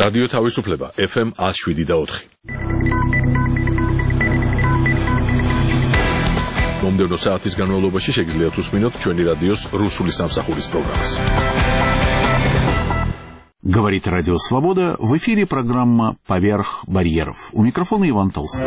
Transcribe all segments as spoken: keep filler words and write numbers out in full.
რადიო თავისუფლება ეფ ემ one oh seven და four. მომდევნო საათის განმავლობაში შეგიძლიათ უსმინოთ ჩვენი რადიოს რუსული სამსახურის პროგრამას. Говорит Радио Свобода, в эфире программа «Поверх барьеров». У микрофона Иван Толстой.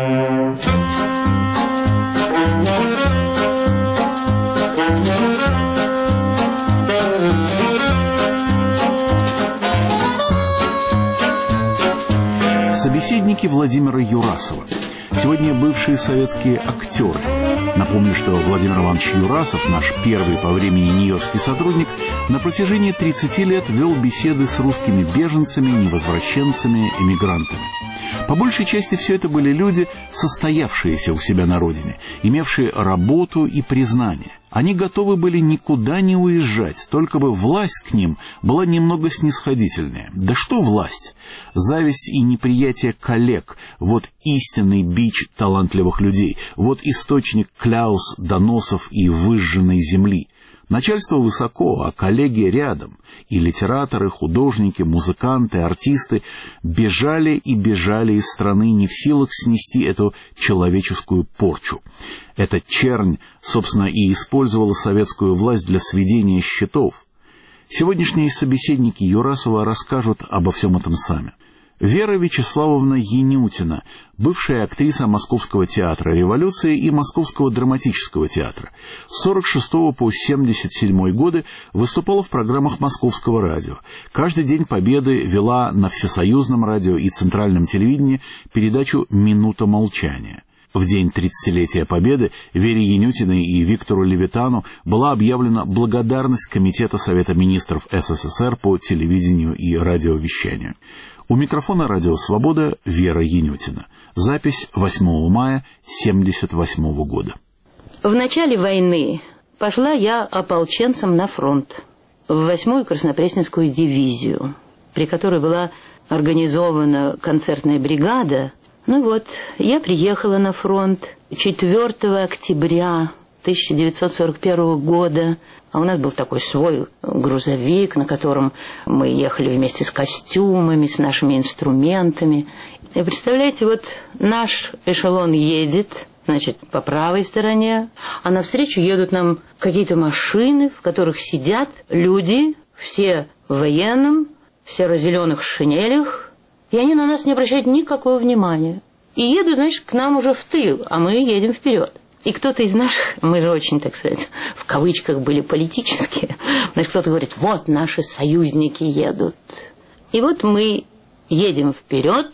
Собеседники Владимира Юрасова. Сегодня бывшие советские актеры. Напомню, что Владимир Иванович Юрасов, наш первый по времени нью-йоркский сотрудник, на протяжении тридцати лет вел беседы с русскими беженцами, невозвращенцами, эмигрантами. По большей части все это были люди, состоявшиеся у себя на родине, имевшие работу и признание. Они готовы были никуда не уезжать, только бы власть к ним была немного снисходительнее. Да что власть? Зависть и неприятие коллег – вот истинный бич талантливых людей, вот источник кляус, доносов и выжженной земли. Начальство высоко, а коллеги рядом. И литераторы, художники, музыканты, артисты бежали и бежали из страны, не в силах снести эту человеческую порчу. Эта чернь, собственно, и использовала советскую власть для сведения счетов. Сегодняшние собеседники Юрасова расскажут обо всем этом сами. Вера Вячеславовна Янютина, бывшая актриса Московского театра революции и Московского драматического театра, с сорок шестого по семьдесят седьмой годы выступала в программах Московского радио. Каждый день Победы вела на Всесоюзном радио и Центральном телевидении передачу «Минута молчания». В день тридцатилетия Победы Вере Янютиной и Виктору Левитану была объявлена благодарность Комитета Совета министров эс эс эс эр по телевидению и радиовещанию. У микрофона «Радио Свобода» Вера Янютина. Запись восьмого мая семьдесят восьмого года. В начале войны пошла я ополченцем на фронт, в восьмую Краснопресненскую дивизию, при которой была организована концертная бригада. Ну вот, я приехала на фронт четвёртого октября тысяча девятьсот сорок первого года. А у нас был такой свой грузовик, на котором мы ехали вместе с костюмами, с нашими инструментами. И представляете, вот наш эшелон едет, значит, по правой стороне, а навстречу едут нам какие-то машины, в которых сидят люди, все в военном, в серо-зеленых шинелях, и они на нас не обращают никакого внимания. И едут, значит, к нам уже в тыл, а мы едем вперед. И кто-то из наших, мы же очень, так сказать, в кавычках были политические, значит, кто-то говорит, вот наши союзники едут. И вот мы едем вперед,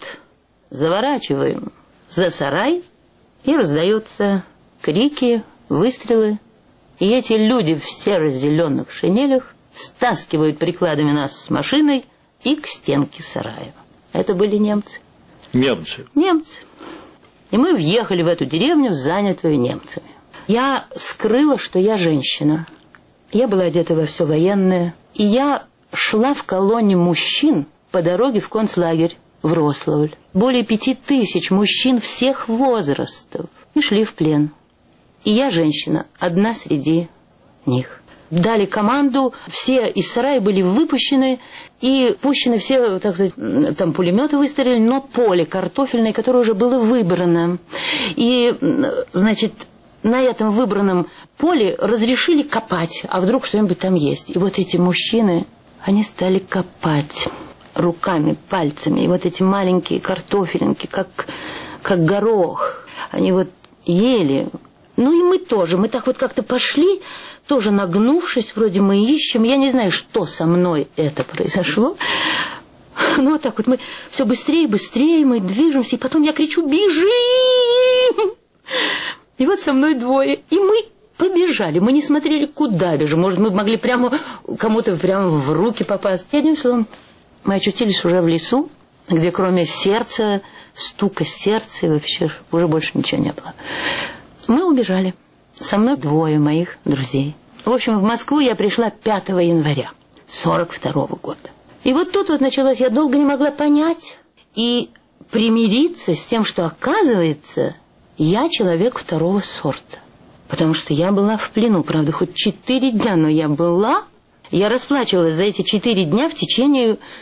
заворачиваем за сарай, и раздаются крики, выстрелы. И эти люди в серо-зеленых шинелях стаскивают прикладами нас с машиной и к стенке сарая. Это были немцы. Немцы? Немцы. И мы въехали в эту деревню, занятую немцами. Я скрыла, что я женщина. Я была одета во все военное. И я шла в колонне мужчин по дороге в концлагерь в Рославль. Более пяти тысяч мужчин всех возрастов. И шли в плен. И я женщина, одна среди них. Дали команду, все из сарая были выпущены, и пущены все, так сказать, там пулеметы выстрелили, но поле картофельное, которое уже было выбрано. И, значит, на этом выбранном поле разрешили копать, а вдруг что-нибудь там есть. И вот эти мужчины, они стали копать руками, пальцами, и вот эти маленькие картофелинки, как, как горох, они вот ели. Ну и мы тоже, мы так вот как-то пошли, тоже нагнувшись, вроде мы ищем. Я не знаю, что со мной это произошло. Ну вот так вот мы все быстрее, быстрее мы движемся. И потом я кричу, бежим! И вот со мной двое. И мы побежали. Мы не смотрели, куда бежим. Может, мы могли прямо кому-то прямо в руки попасть. Одним словом, мы очутились уже в лесу, где кроме сердца, стука сердца, и вообще уже больше ничего не было. Мы убежали. Со мной двое моих друзей. В общем, в Москву я пришла пятого января сорок второго года. И вот тут вот началось, я долго не могла понять и примириться с тем, что, оказывается, я человек второго сорта. Потому что я была в плену, правда, хоть четыре дня, но я была. Я расплачивалась за эти четыре дня в течение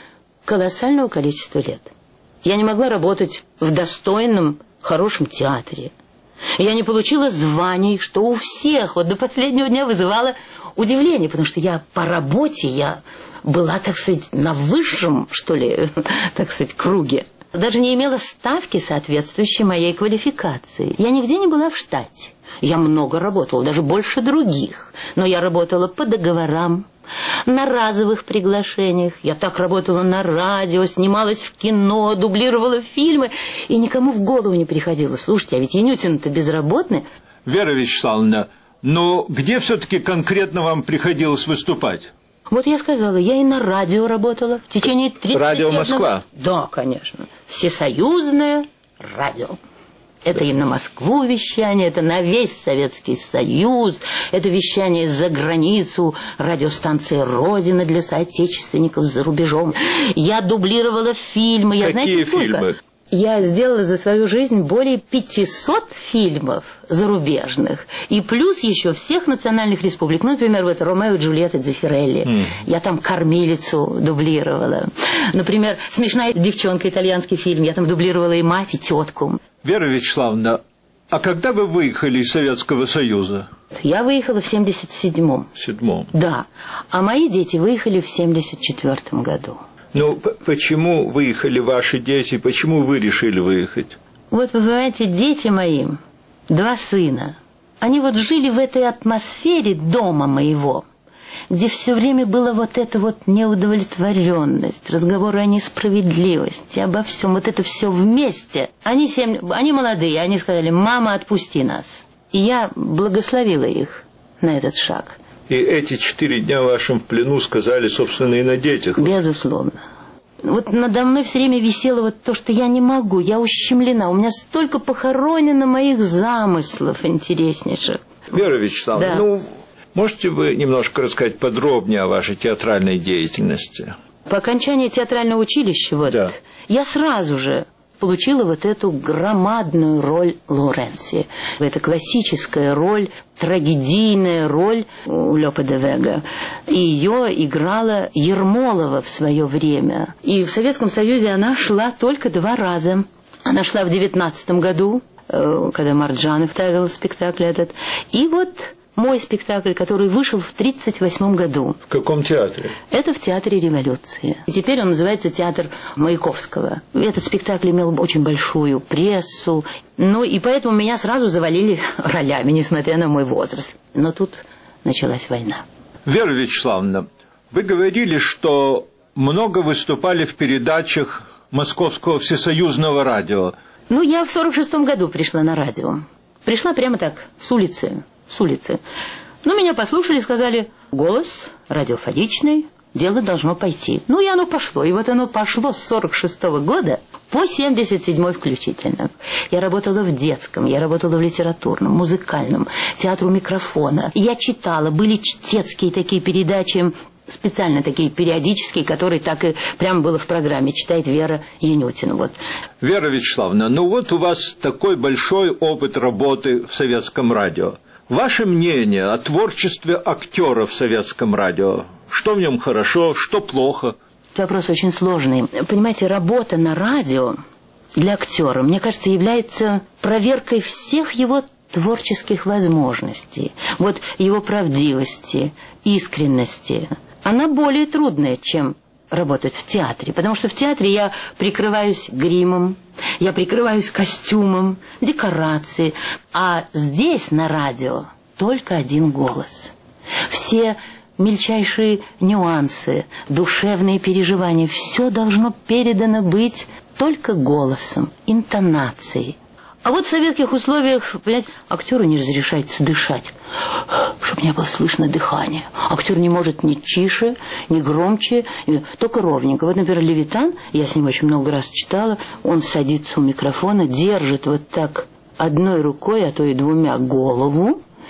колоссального количества лет. Я не могла работать в достойном, хорошем театре. Я не получила званий, что у всех вот до последнего дня вызывало удивление, потому что я по работе, я была, так сказать, на высшем, что ли, так сказать, круге. Даже не имела ставки, соответствующей моей квалификации. Я нигде не была в штате. Я много работала, даже больше других. Но я работала по договорам, на разовых приглашениях. Я так работала на радио, снималась в кино, дублировала фильмы. И никому в голову не приходило: слушайте, а ведь Янютин-то безработный. Вера Вячеславовна, но где все-таки конкретно вам приходилось выступать? Вот я сказала, я и на радио работала в течение тридцати лет. Радио Москва? Да, конечно. Всесоюзное радио. Это и на Москву вещание, это на весь Советский Союз, это вещание за границу, радиостанция «Родина» для соотечественников за рубежом. Я дублировала фильмы. Я, Какие знаете, сколько? фильмы? Я сделала за свою жизнь более пятисот фильмов зарубежных. И плюс еще всех национальных республик. Ну, например, вот «Ромео и Джульетта» Дзеффирелли. Mm. Я там кормилицу дублировала. Например, «Смешная девчонка», итальянский фильм. Я там дублировала и мать, и тетку. Вера Вячеславовна, а когда вы выехали из Советского Союза? Я выехала в семьдесят седьмом. В седьмом? Да. А мои дети выехали в семьдесят четвертом году. Ну, почему выехали ваши дети? Почему вы решили выехать? Вот, вы понимаете, дети мои, два сына, они вот жили в этой атмосфере дома моего, где все время была вот эта вот неудовлетворенность, разговоры о несправедливости, обо всем, вот это все вместе. Они, семь, они молодые, они сказали: мама, отпусти нас. И я благословила их на этот шаг. И эти четыре дня вашим в плену сказали, собственно, и на детях. Безусловно. Вот надо мной все время висело вот то, что я не могу, я ущемлена. У меня столько похоронено моих замыслов интереснейших. Вера Вячеславовна, да. ну, можете вы немножко рассказать подробнее о вашей театральной деятельности? По окончании театрального училища вот, да. я сразу же получила вот эту громадную роль Лоуренции. Это классическая роль, трагедийная роль у Лопе де Вега. И ее играла Ермолова в свое время. И в Советском Союзе она шла только два раза. Она шла в девятнадцатом году, когда Марджанов ставил спектакль этот. И вот мой спектакль, который вышел в тридцать восьмом году. В каком театре? Это в Театре Революции. И теперь он называется Театр Маяковского. Этот спектакль имел очень большую прессу. Ну и поэтому меня сразу завалили ролями, несмотря на мой возраст. Но тут началась война. Вера Вячеславовна, вы говорили, что много выступали в передачах Московского всесоюзного радио. Ну, я в сорок шестом году пришла на радио. Пришла прямо так, с улицы. С улицы. Ну, меня послушали и сказали: голос радиофоничный, дело должно пойти. Ну, и оно пошло. И вот оно пошло с сорок шестого года по семьдесят седьмой включительно. Я работала в детском, я работала в литературном, музыкальном, театру микрофона. Я читала, были чтецкие такие передачи, специально такие периодические, которые так и прямо было в программе. Читает Вера Янютина. Вот. Вера Вячеславовна, ну вот у вас такой большой опыт работы в советском радио. Ваше мнение о творчестве актера в советском радио? Что в нем хорошо, что плохо? Вопрос очень сложный. Понимаете, работа на радио для актера, мне кажется, является проверкой всех его творческих возможностей. Вот его правдивости, искренности. Она более трудная, чем работать в театре. Потому что в театре я прикрываюсь гримом, я прикрываюсь костюмом, декорацией. А здесь, на радио, только один голос. Все мельчайшие нюансы, душевные переживания, все должно передано быть только голосом, интонацией. А вот в советских условиях, понимаете, актеру не разрешается дышать, чтобы не было слышно дыхания. Актер не может ни тише, ни громче, только ровненько. Вот, например, Левитан, я с ним очень много раз читала, он садится у микрофона, держит вот так одной рукой, а то и двумя голову,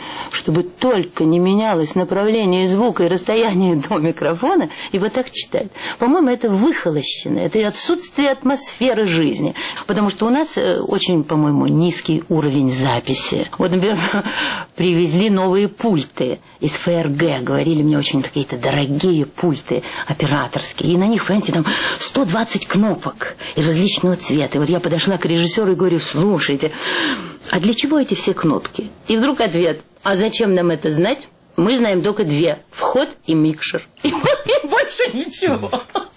чтобы только не менялось направление звука и расстояние до микрофона, и вот так читать. По-моему, это выхолощено, это отсутствие атмосферы жизни. Потому что у нас очень, по-моему, низкий уровень записи. Вот, например, привезли новые пульты из эф эр гэ, говорили мне, очень какие-то дорогие пульты операторские, и на них, понимаете, там сто двадцать кнопок и различного цвета. И вот я подошла к режиссеру и говорю: слушайте, а для чего эти все кнопки? И вдруг ответ: а зачем нам это знать? Мы знаем только две: вход и микшер. И больше ничего.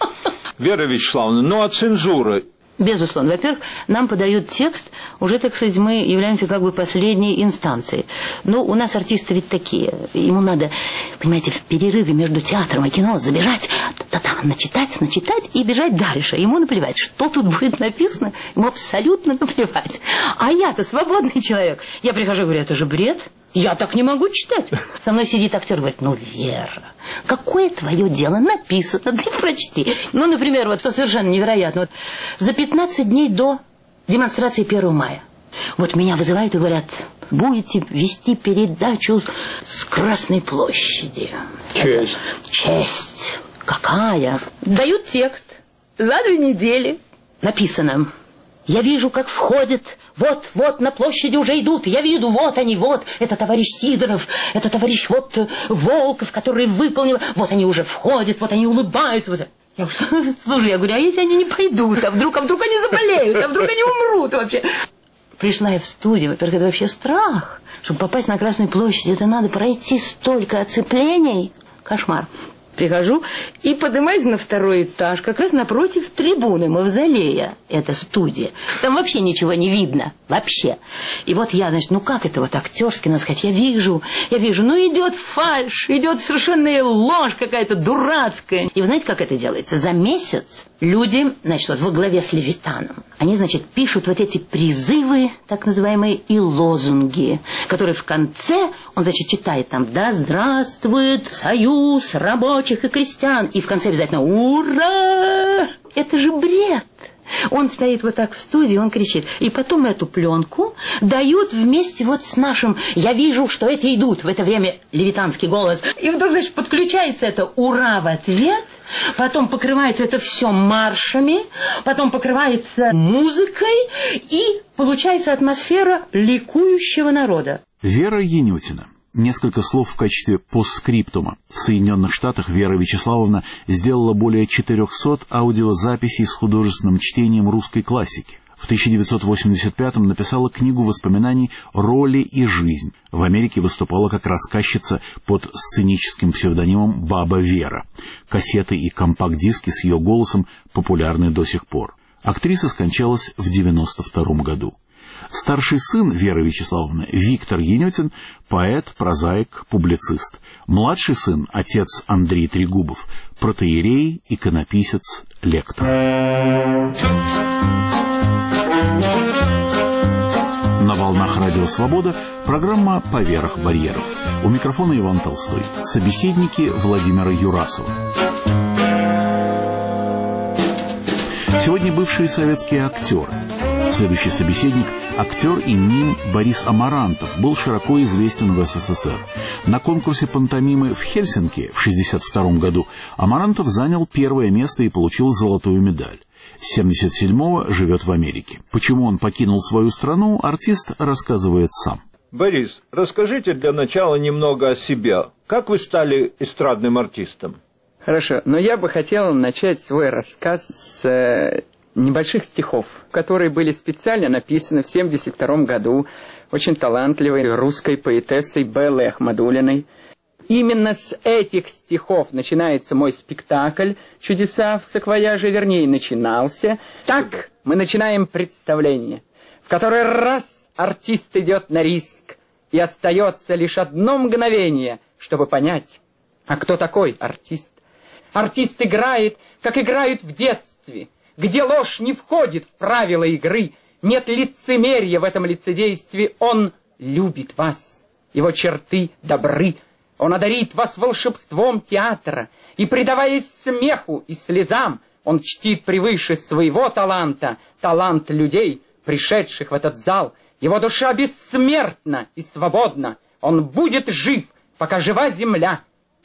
Вера Вячеславовна, ну а цензура? Безусловно. Во-первых, нам подают текст, уже, так сказать, мы являемся как бы последней инстанцией. Но у нас артисты ведь такие. Ему надо, понимаете, в перерыве между театром и кино забежать, та-та, начитать, начитать и бежать дальше. Ему наплевать, что тут будет написано, ему абсолютно наплевать. А я-то свободный человек. Я прихожу и говорю: это же бред. Я так не могу читать. Со мной сидит актер и говорит: ну, Вера, какое твое дело, написано, ты прочти. Ну, например, вот это совершенно невероятно. Вот за пятнадцать дней до демонстрации первого мая вот меня вызывают и говорят: будете вести передачу с Красной площади. Честь. Это честь. Какая? Дают текст. За две недели написано: я вижу, как входит... Вот, вот, на площади уже идут, я вижу, вот они, вот, это товарищ Сидоров, это товарищ вот Волков, который выполнил, вот они уже входят, вот они улыбаются. Вот. Я говорю: слушай, я говорю, а если они не пойдут, а вдруг, а вдруг они заболеют, а вдруг они умрут вообще? Пришла я в студию, во-первых, это вообще страх. Чтобы попасть на Красную площадь, это надо пройти столько оцеплений. Кошмар. Прихожу и поднимаюсь на второй этаж, как раз напротив трибуны мавзолея. Это студия. Там вообще ничего не видно. Вообще. И вот я, значит, ну как это вот актерски, надо сказать, я вижу, я вижу, ну идет фальшь, идет совершенная ложь какая-то дурацкая. И вы знаете, как это делается? За месяц люди, значит, вот во главе с Левитаном, они, значит, пишут вот эти призывы, так называемые, и лозунги, которые в конце, он, значит, читает там: да здравствует союз рабочих и крестьян. И в конце обязательно: ура! Это же бред! Он стоит вот так в студии, он кричит. И потом эту пленку дают вместе вот с нашим «я вижу, что эти идут». В это время левитанский голос. И вдруг, значит, подключается это «ура» в ответ. Потом покрывается это все маршами. Потом покрывается музыкой. И получается атмосфера ликующего народа. Вера Янютина. Несколько слов в качестве постскриптума. В Соединенных Штатах Вера Вячеславовна сделала более четырехсот аудиозаписей с художественным чтением русской классики. В тысяча девятьсот восемьдесят пятом написала книгу воспоминаний «Роли и жизнь». В Америке выступала как рассказчица под сценическим псевдонимом «Баба Вера». Кассеты и компакт-диски с ее голосом популярны до сих пор. Актриса скончалась в девяносто втором году. Старший сын Веры Вячеславовны, Виктор Янютин, поэт, прозаик, публицист. Младший сын, отец Андрей Трегубов, протоиерей, иконописец, лектор. На волнах Радио Свобода программа «Поверх барьеров». У микрофона Иван Толстой. Собеседники Владимира Юрасова. Сегодня бывшие советские актеры. Следующий собеседник – актер и мим Борис Амарантов, был широко известен в эс эс эс эр. На конкурсе пантомимы в Хельсинки в шестьдесят втором году Амарантов занял первое место и получил золотую медаль. С семьдесят седьмого живет в Америке. Почему он покинул свою страну, артист рассказывает сам. Борис, расскажите для начала немного о себе. Как вы стали эстрадным артистом? Хорошо, но я бы хотел начать свой рассказ с э, небольших стихов, которые были специально написаны в семьдесят втором году очень талантливой русской поэтессой Беллой Ахмадуллиной. Именно с этих стихов начинается мой спектакль «Чудеса в саквояже», вернее, начинался. Так мы начинаем представление, в которое раз артист идет на риск, и остается лишь одно мгновение, чтобы понять, а кто такой артист. Артист играет, как играют в детстве, где ложь не входит в правила игры, нет лицемерия в этом лицедействе. Он любит вас, его черты добры, он одарит вас волшебством театра, и, предаваясь смеху и слезам, он чтит превыше своего таланта талант людей, пришедших в этот зал. Его душа бессмертна и свободна, Он будет жив, пока жива земля.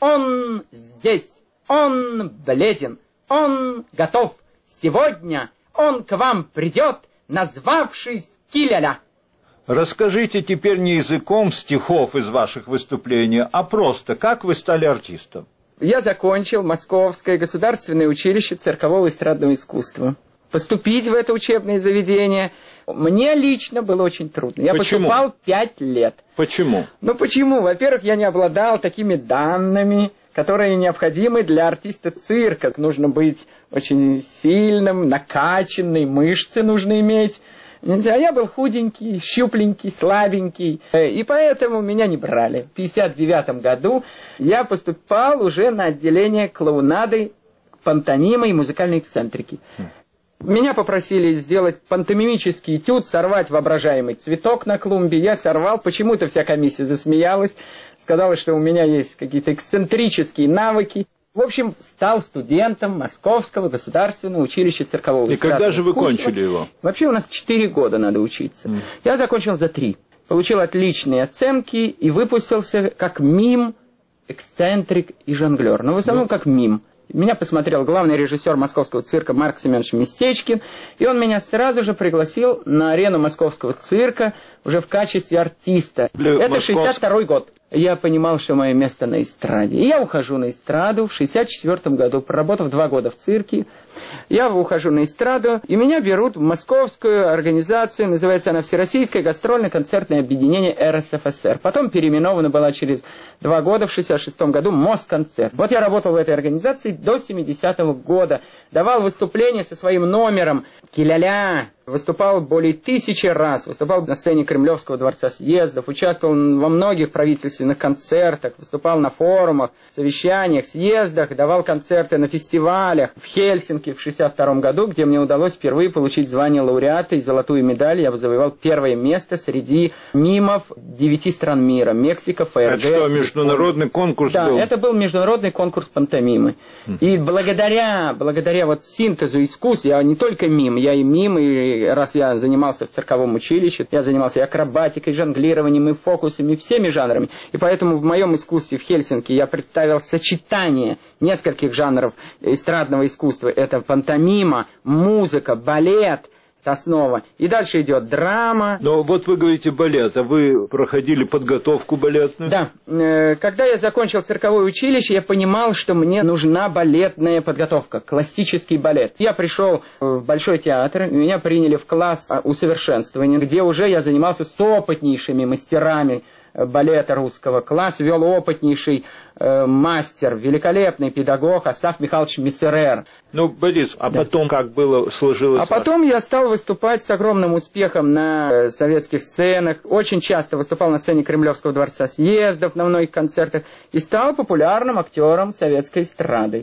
Он здесь, он бледен, он готов. Сегодня он к вам придет, назвавшись Киляля. Расскажите теперь не языком стихов из ваших выступлений, а просто, как вы стали артистом? Я закончил Московское государственное училище циркового и эстрадного искусства. Поступить в это учебное заведение мне лично было очень трудно. Я Почему? поступал пять лет. Почему? Ну почему? Во-первых, я не обладал такими данными, которые необходимы для артиста цирка. Нужно быть очень сильным, накачанным, мышцы нужно иметь. А я был худенький, щупленький, слабенький, и поэтому меня не брали. В пятьдесят девятом году я поступал уже на отделение клоунады, пантомимы и музыкальной эксцентрики. Меня попросили сделать пантомимический этюд, сорвать воображаемый цветок на клумбе. Я сорвал, почему-то вся комиссия засмеялась, сказала, что у меня есть какие-то эксцентрические навыки. В общем, стал студентом Московского государственного училища циркового и когда же вы искусства. кончили его? Вообще у нас четыре года надо учиться. Mm. Я закончил за три. Получил отличные оценки и выпустился как мим, эксцентрик и жонглер. Но в основном mm. как мим. Меня посмотрел главный режиссер московского цирка Марк Семенович Местечкин, и он меня сразу же пригласил на арену московского цирка уже в качестве артиста. Для Это Московск... шестьдесят второй год. Я понимал, что мое место на эстраде. И я ухожу на эстраду в шестьдесят четвёртом году, проработав два года в цирке. Я ухожу на эстраду, и меня берут в московскую организацию, называется она Всероссийское гастрольно-концертное объединение эр эс эф эс эр. Потом переименована была через два года, в шестьдесят шестом году, Москонцерт. Вот я работал в этой организации до семидесятого года. Давал выступления со своим номером «Киляля». Выступал более тысячи раз, выступал на сцене Кремлевского дворца съездов, участвовал во многих правительственных концертах, выступал на форумах, совещаниях, съездах, давал концерты на фестивалях в Хельсинки в шестьдесят втором году, где мне удалось впервые получить звание лауреата и золотую медаль. Я завоевал первое место среди мимов девяти стран мира. Мексика, ФРГ. Это что, международный конкурс да, был? Да, это был международный конкурс пантомимы. Mm. И благодаря, благодаря вот синтезу искусств, я не только мим, я и мим, и раз я занимался в цирковом училище, я занимался и акробатикой, и жонглированием, и фокусами, и всеми жанрами. И поэтому в моем искусстве в Хельсинки я представил сочетание нескольких жанров эстрадного искусства. Это пантомима, музыка, балет, основа. И дальше идет драма. Но вот вы говорите балет, а вы проходили подготовку балетную? Да. Когда я закончил цирковое училище, я понимал, что мне нужна балетная подготовка, классический балет. Я пришел в Большой театр, меня приняли в класс усовершенствования, где уже я занимался с опытнейшими мастерами балета русского. Класс вел опытнейший э, мастер, великолепный педагог Асаф Михайлович Миссерер. Ну, Борис, а да. потом как было, сложилось? А потом я стал выступать с огромным успехом на э, советских сценах. Очень часто выступал на сцене Кремлевского дворца съездов, на многих концертах. И стал популярным актером советской эстрады.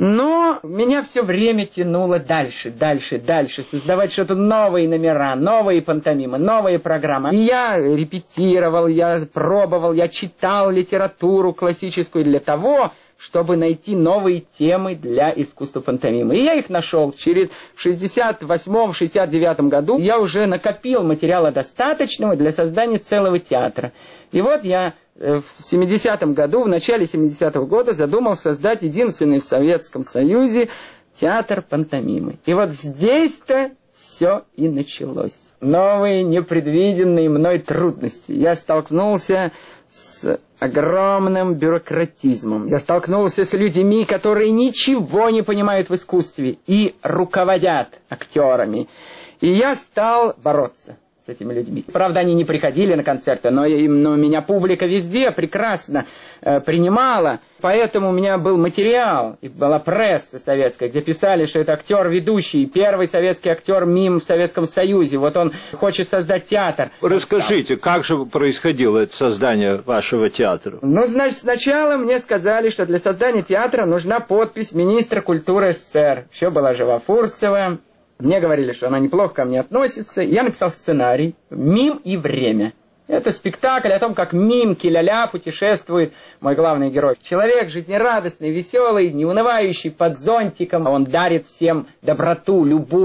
Но меня все время тянуло дальше, дальше, дальше, создавать что-то новые номера, новые пантомимы, новые программы. И я репетировал, я пробовал, я читал литературу классическую для того, чтобы найти новые темы для искусства пантомимы. И я их нашел. Через в шестьдесят восьмом — шестьдесят девятом году я уже накопил материала достаточного для создания целого театра. И вот я в семидесятом году, в начале семидесятого года задумал создать единственный в Советском Союзе театр пантомимы. И вот здесь-то все и началось. Новые, непредвиденные мной трудности. Я столкнулся с огромным бюрократизмом. Я столкнулся с людьми, которые ничего не понимают в искусстве и руководят актерами. И я стал бороться с этими людьми. Правда, они не приходили на концерты, но, но меня публика везде прекрасно э, принимала. Поэтому у меня был материал, и была пресса советская, где писали, что это актер ведущий, первый советский актер мим в Советском Союзе. Вот он хочет создать театр. Расскажите, как же происходило это создание вашего театра? Ну, значит, сначала мне сказали, что для создания театра нужна подпись министра культуры СССР. Еще была жива Фурцева. Мне говорили, что она неплохо ко мне относится. Я написал сценарий «Мим и время». Это спектакль о том, как мим Киляля путешествует, мой главный герой. Человек жизнерадостный, веселый, неунывающий, под зонтиком. Он дарит всем доброту, любовь,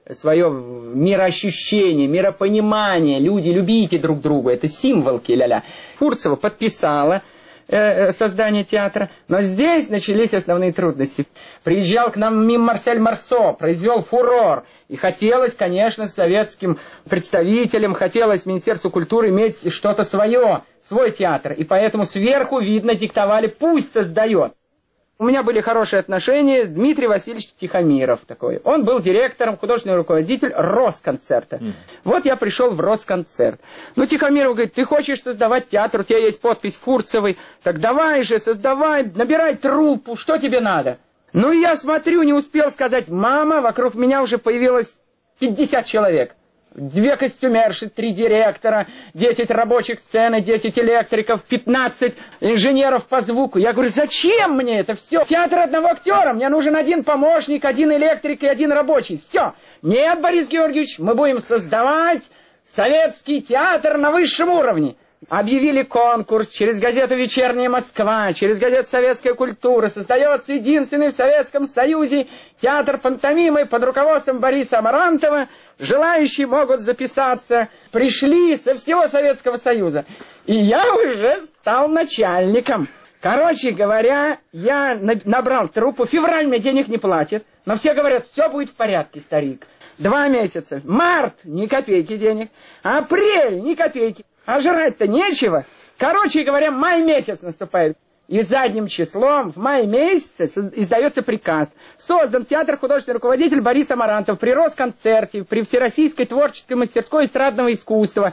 свое мироощущение, миропонимание. Люди, любите друг друга. Это символки, ля-ля. Фурцева подписала э, создание театра, но здесь начались основные трудности. Приезжал к нам мим Марсель Марсо, произвел фурор. И хотелось, конечно, советским представителям, хотелось Министерству культуры иметь что-то свое, свой театр. И поэтому сверху, видно, диктовали, пусть создает. У меня были хорошие отношения. Дмитрий Васильевич Тихомиров такой. Он был директором, художественный руководитель Росконцерта. Mm. Вот я пришел в Росконцерт. Ну, Тихомиров говорит, ты хочешь создавать театр, у тебя есть подпись Фурцевой. Так давай же, создавай, набирай труппу, что тебе надо? Ну, и я смотрю, не успел сказать «мама», вокруг меня уже появилось пятьдесят человек. Две костюмерши, три директора, десять рабочих сцены, десять электриков, пятнадцать инженеров по звуку. Я говорю, зачем мне это все? Театр одного актера, мне нужен один помощник, один электрик и один рабочий. Все. Нет, Борис Георгиевич, мы будем создавать советский театр на высшем уровне. Объявили конкурс через газету «Вечерняя Москва», через газету «Советская культура». Создается единственный в Советском Союзе театр пантомимы под руководством Бориса Амарантова. Желающие могут записаться. Пришли со всего Советского Союза. И я уже стал начальником. Короче говоря, я набрал труппу. Февраль мне денег не платит. Но все говорят, все будет в порядке, старик. Два месяца. Март, ни копейки денег. Апрель, ни копейки. А жрать-то нечего. Короче говоря, май месяц наступает. И задним числом в мае месяце издается приказ. Создан театр художественный руководитель Борис Амарантов при Росконцерте, при Всероссийской творческой мастерской эстрадного искусства.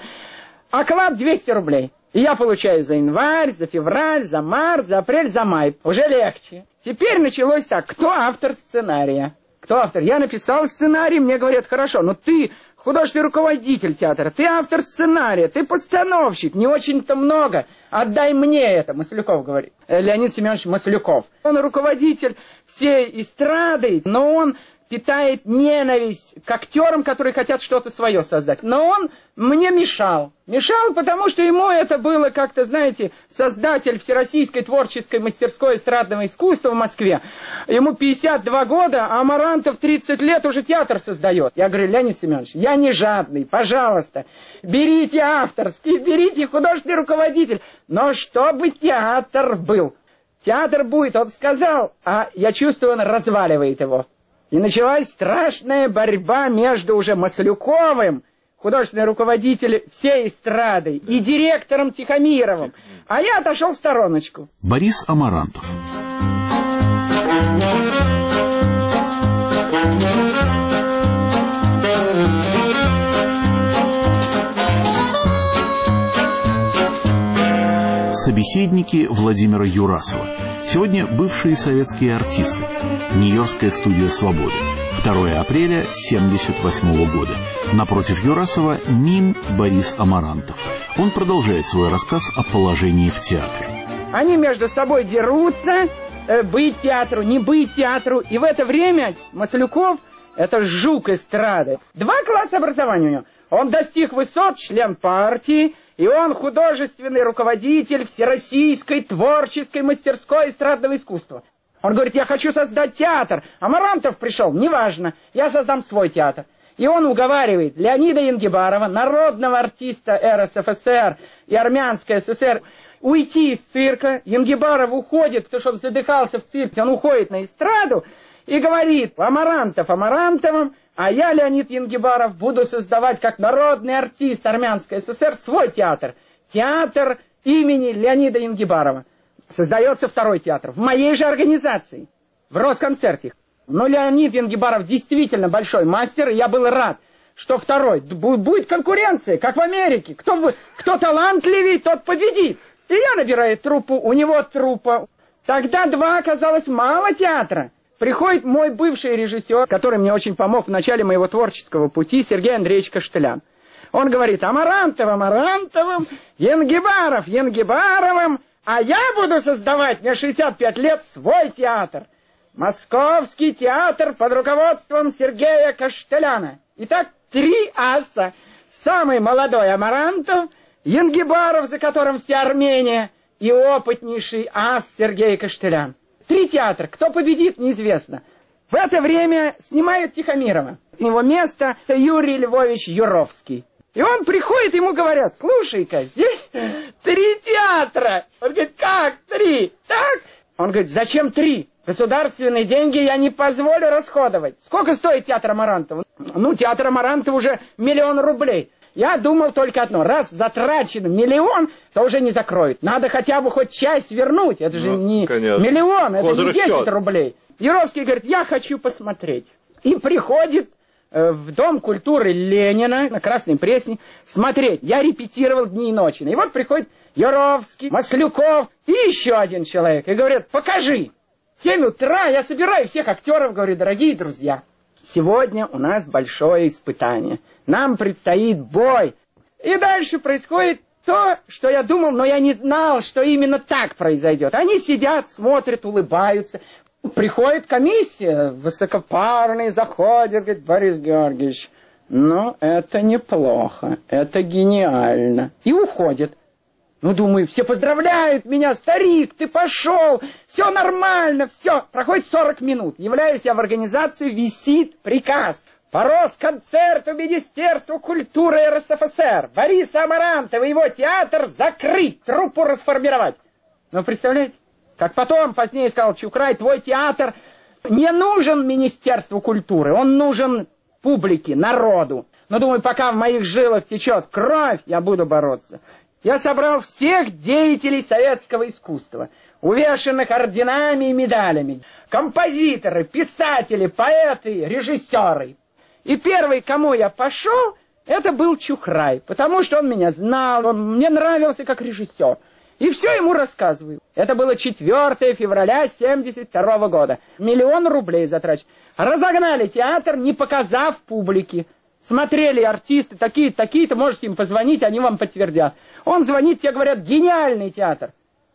Оклад двести рублей. И я получаю за январь, за февраль, за март, за апрель, за май. Уже легче. Теперь началось так. Кто автор сценария? Кто автор? Я написал сценарий, мне говорят, хорошо, но ты художественный руководитель театра, ты автор сценария, ты постановщик, не очень-то много. Отдай мне это, Маслюков говорит. Леонид Семенович Маслюков. Он руководитель всей эстрады, но он питает ненависть к актерам, которые хотят что-то свое создать. Но он мне мешал. Мешал, потому что ему это было как-то, знаете, создатель Всероссийской творческой мастерской эстрадного искусства в Москве. Ему пятьдесят два года, а Амарантов тридцать лет уже театр создает. Я говорю, Леонид Семенович, я не жадный, пожалуйста, берите авторский, берите художественный руководитель, но чтобы театр был. Театр будет, он сказал, а я чувствую, он разваливает его. И началась страшная борьба между уже Маслюковым, художественным руководителем всей эстрады, и директором Тихомировым. А я отошел в стороночку. Борис Амарантов. Собеседники Владимира Юрасова. Сегодня бывшие советские артисты. Нью-Йоркская студия «Свободы». второе апреля семьдесят восьмого года. Напротив Юрасова мим Борис Амарантов. Он продолжает свой рассказ о положении в театре. Они между собой дерутся, э, быть театру, не быть театру. И в это время Маслюков, это жук эстрады, два класса образования у него. Он достиг высот, член партии, и он художественный руководитель Всероссийской творческой мастерской эстрадного искусства. Он говорит, я хочу создать театр. Амарантов пришел, неважно, я создам свой театр. И он уговаривает Леонида Янгибарова, народного артиста эр эс эф эс эр и Армянской эс эс эр, уйти из цирка. Янгибаров уходит, потому что он задыхался в цирке, он уходит на эстраду и говорит, Амарантов Амарантовым, а я, Леонид Янгибаров, буду создавать как народный артист Армянской эс эс эр свой театр. Театр имени Леонида Янгибарова. Создается второй театр в моей же организации, в Росконцерте. Но Леонид Янгибаров действительно большой мастер, и я был рад, что второй. Будет конкуренция, как в Америке. Кто, кто талантливее, тот победит. И я набираю труппу, у него труппа. Тогда два оказалось мало театра. Приходит мой бывший режиссер, который мне очень помог в начале моего творческого пути, Сергей Андреевич Каштелян. Он говорит, Амарантов Амарантовым, Янгибаров Янгибаровым, а я буду создавать, мне шестьдесят пять лет, свой театр. Московский театр под руководством Сергея Каштеляна. Итак, три аса. Самый молодой Амарантов, Янгибаров, за которым вся Армения, и опытнейший ас Сергей Каштелян. Три театра. Кто победит, неизвестно. В это время снимают Тихомирова. Его место — Юрий Львович Юровский. И он приходит, ему говорят: слушай-ка, здесь три театра. Он говорит: как три? Так? Он говорит: зачем три? Государственные деньги я не позволю расходовать. Сколько стоит театр Амарантова? Ну, театр Амарантова уже миллион рублей. Я думал только одно: раз затрачен миллион, то уже не закроют. Надо хотя бы хоть часть вернуть. Это же ну, не конечно. Миллион, это не десять рублей. Юровский говорит: я хочу посмотреть. И приходит э, в Дом культуры Ленина на Красной Пресне смотреть. Я репетировал дни и ночи. И вот приходит Юровский, Маслюков и еще один человек. И говорят: покажи. В семь утра я собираю всех актеров, говорю: дорогие друзья, сегодня у нас большое испытание. Нам предстоит бой. И дальше происходит то, что я думал, но я не знал, что именно так произойдет. Они сидят, смотрят, улыбаются. Приходит комиссия, высокопарный, заходит, говорит: Борис Георгиевич, ну, это неплохо, это гениально. И уходит. Ну, думаю, все поздравляют меня: старик, ты пошел, все нормально, все. Проходит сорок минут. Являюсь я в организацию, висит приказ. По Росконцерту Министерства культуры эр эс эф эс эр Бориса Амарантова и его театр закрыть, труппу расформировать. Ну, представляете? Как потом, позднее сказал Чухрай: твой театр не нужен Министерству культуры, он нужен публике, народу. Но, думаю, пока в моих жилах течет кровь, я буду бороться. Я собрал всех деятелей советского искусства, увешанных орденами и медалями, композиторы, писатели, поэты, режиссеры. И первый, к кому я пошел, это был Чухрай, потому что он меня знал, он мне нравился как режиссер. И все ему рассказываю. Это было четвёртого февраля семьдесят второго года. Миллион рублей затрачен. Разогнали театр, не показав публике. Смотрели артисты, такие-то, такие-то, можете им позвонить, они вам подтвердят. Он звонит, тебе говорят: гениальный театр.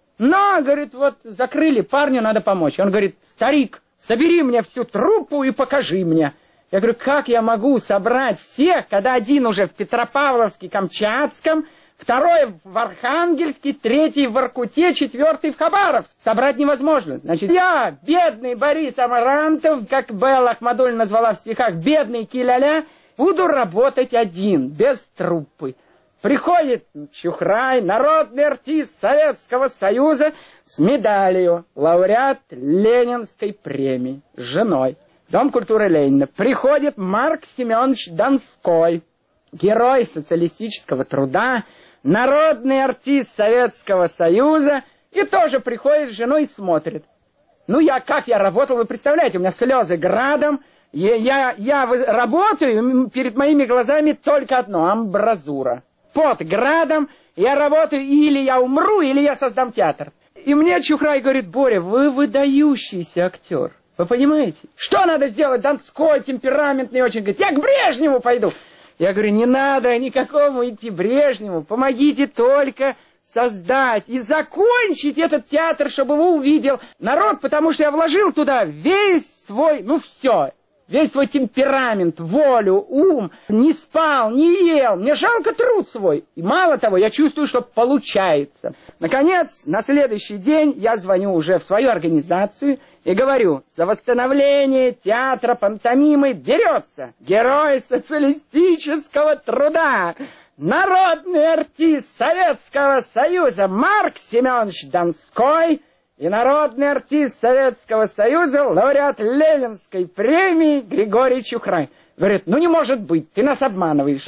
Но, говорит, вот закрыли, парню надо помочь. Он говорит: старик, собери мне всю труппу и покажи мне. Я говорю: как я могу собрать всех, когда один уже в Петропавловске-Камчатском, второй в Архангельске, третий в Воркуте, четвертый в Хабаровске. Собрать невозможно. Значит, я, бедный Борис Амарантов, как Белла Ахмадуллина назвала в стихах, бедный Киляля, буду работать один, без труппы. Приходит Чухрай, народный артист Советского Союза, с медалью, лауреат Ленинской премии, с женой. Дом культуры Ленина. Приходит Марк Семенович Донской, герой социалистического труда, народный артист Советского Союза, и тоже приходит с женой и смотрит. Ну, я, как я работал, вы представляете, у меня слезы градом, я, я, я работаю, перед моими глазами только одно — амбразура. Под градом, я работаю, или я умру, или я создам театр. И мне Чухрай говорит: Боря, вы выдающийся актер. Вы понимаете? Что надо сделать? Донской, темпераментный очень. Говорит: я к Брежневу пойду. Я говорю: не надо никакому идти Брежневу. Помогите только создать и закончить этот театр, чтобы его увидел народ, потому что я вложил туда весь свой, ну все, весь свой темперамент, волю, ум, не спал, не ел, мне жалко труд свой. И мало того, я чувствую, что получается. Наконец, на следующий день я звоню уже в свою организацию и говорю: за восстановление театра пантомимы берется герой социалистического труда, народный артист Советского Союза Марк Семенович Донской и народный артист Советского Союза, лауреат Ленинской премии Григорий Чухрай. Говорит: ну не может быть, ты нас обманываешь.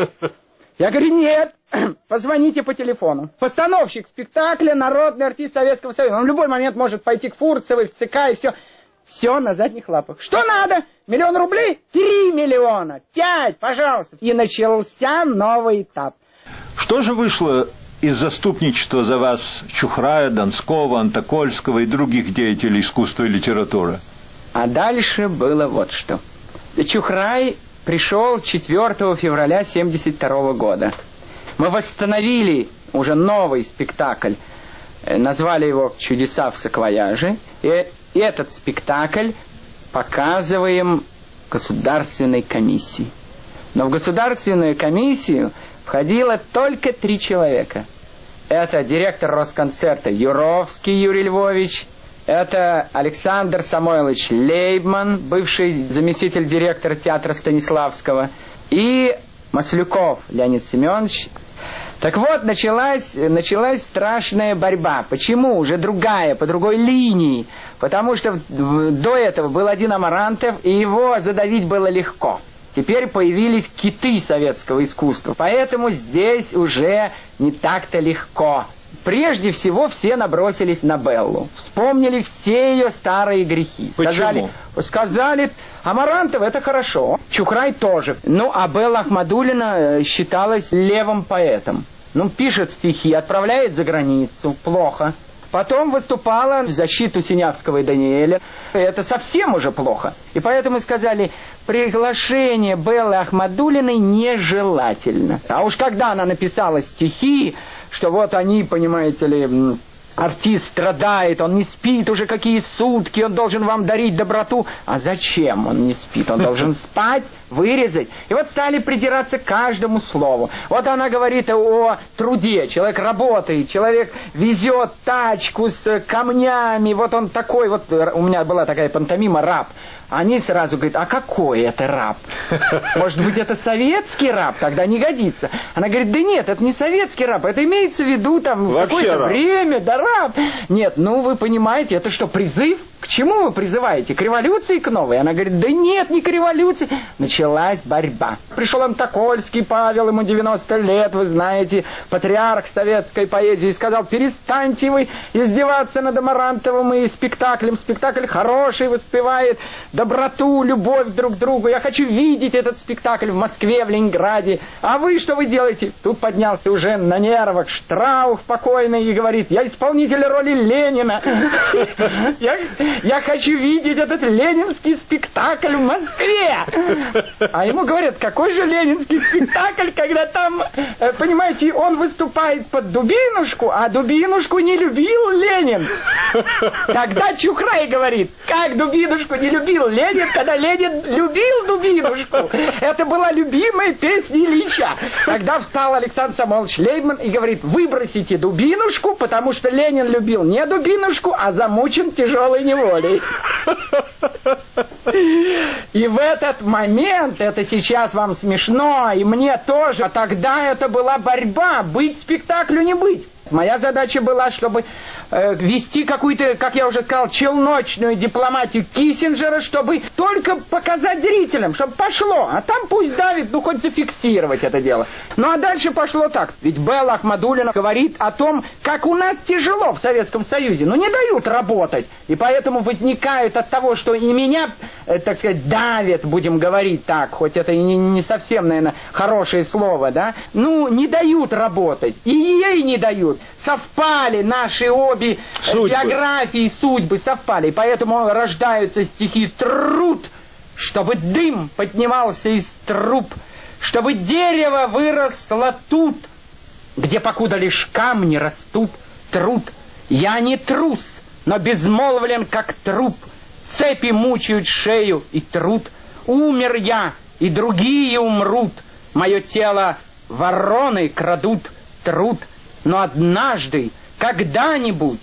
Я говорю: нет, позвоните по телефону. Постановщик спектакля, народный артист Советского Союза. Он в любой момент может пойти к Фурцевой, в ЦК и все. Все на задних лапах. Что надо? Миллион рублей? Три миллиона. Пять, пожалуйста. И начался новый этап. Что же вышло из заступничества за вас Чухрая, Донского, Антокольского и других деятелей искусства и литературы? А дальше было вот что. Чухрай пришел четвёртого февраля семьдесят второго года. Мы восстановили уже новый спектакль. Назвали его «Чудеса в саквояже». И этот спектакль показываем государственной комиссии. Но в государственную комиссию входило только три человека. Это директор Росконцерта Юровский Юрий Львович, Это Александр Самойлович Лейбман, бывший заместитель директора театра Станиславского, и Маслюков Леонид Семенович. Так вот, началась, началась страшная борьба. Почему? Уже другая, по другой линии. Потому что до этого был один Амарантов, и его задавить было легко. Теперь появились киты советского искусства, поэтому здесь уже не так-то легко. Прежде всего все набросились на Беллу, вспомнили все ее старые грехи. Сказали, сказали, Амарантов это хорошо, Чухрай тоже. Ну, а Белла Ахмадуллина считалась левым поэтом. Ну, пишет стихи, отправляет за границу, плохо. Потом выступала в защиту Синявского и Даниэля. Это совсем уже плохо. И поэтому сказали, приглашение Беллы Ахмадуллиной нежелательно. А уж когда она написала стихи, что вот они, понимаете ли, артист страдает, он не спит уже какие сутки, он должен вам дарить доброту. А зачем он не спит? Он должен спать, вырезать. И вот стали придираться к каждому слову. Вот она говорит о труде. Человек работает, человек везет тачку с камнями. Вот он такой, вот у меня была такая пантомима «Раб». Они сразу говорят, а какой это раб? Может быть, это советский раб? Тогда не годится. Она говорит, да нет, это не советский раб, это имеется в виду там в какое-то время, да раб. Нет, ну вы понимаете, это что, призыв? К чему вы призываете? К революции, к новой? Она говорит, да нет, не к революции. Началась борьба. Пришел Антокольский Павел, ему девяносто лет, вы знаете, патриарх советской поэзии, и сказал, перестаньте вы издеваться над Амарантовым и спектаклем. Спектакль хороший, воспевает доброту, любовь друг к другу. Я хочу видеть этот спектакль в Москве, в Ленинграде. А вы что вы делаете? Тут поднялся уже на нервах Штраух покойный и говорит, я исполнитель роли Ленина. Я... Я хочу видеть этот ленинский спектакль в Москве. А ему говорят, какой же ленинский спектакль, когда там, понимаете, он выступает под Дубинушку, а Дубинушку не любил Ленин. Тогда Чухрай говорит, как Дубинушку не любил Ленин, когда Ленин любил Дубинушку. Это была любимая песня Ильича. Тогда встал Александр Самойлович Лейбман и говорит, выбросите Дубинушку, потому что Ленин любил не Дубинушку, а замучен тяжелой неволей. И в этот момент, это сейчас вам смешно, и мне тоже, а тогда это была борьба, быть спектаклю не быть. Моя задача была, чтобы э, вести какую-то, как я уже сказал, челночную дипломатию Киссинджера, чтобы только показать зрителям, чтобы пошло. А там пусть давит, ну хоть зафиксировать это дело. Ну а дальше пошло так. Ведь Белла Ахмадуллина говорит о том, как у нас тяжело в Советском Союзе. Ну не дают работать. И поэтому возникает от того, что и меня, э, так сказать, давят, будем говорить так, хоть это и не, не совсем, наверное, хорошее слово, да. Ну не дают работать. И ей не дают. Совпали наши обе судьбы. Биографии, судьбы совпали. И поэтому рождаются стихи «Труд», чтобы дым поднимался из труб, чтобы дерево выросло тут, где покуда лишь камни растут. Труд. Я не трус, но безмолвлен, как труп. Цепи мучают шею и труд. Умер я, и другие умрут. Мое тело вороны крадут. Труд. Но однажды, когда-нибудь,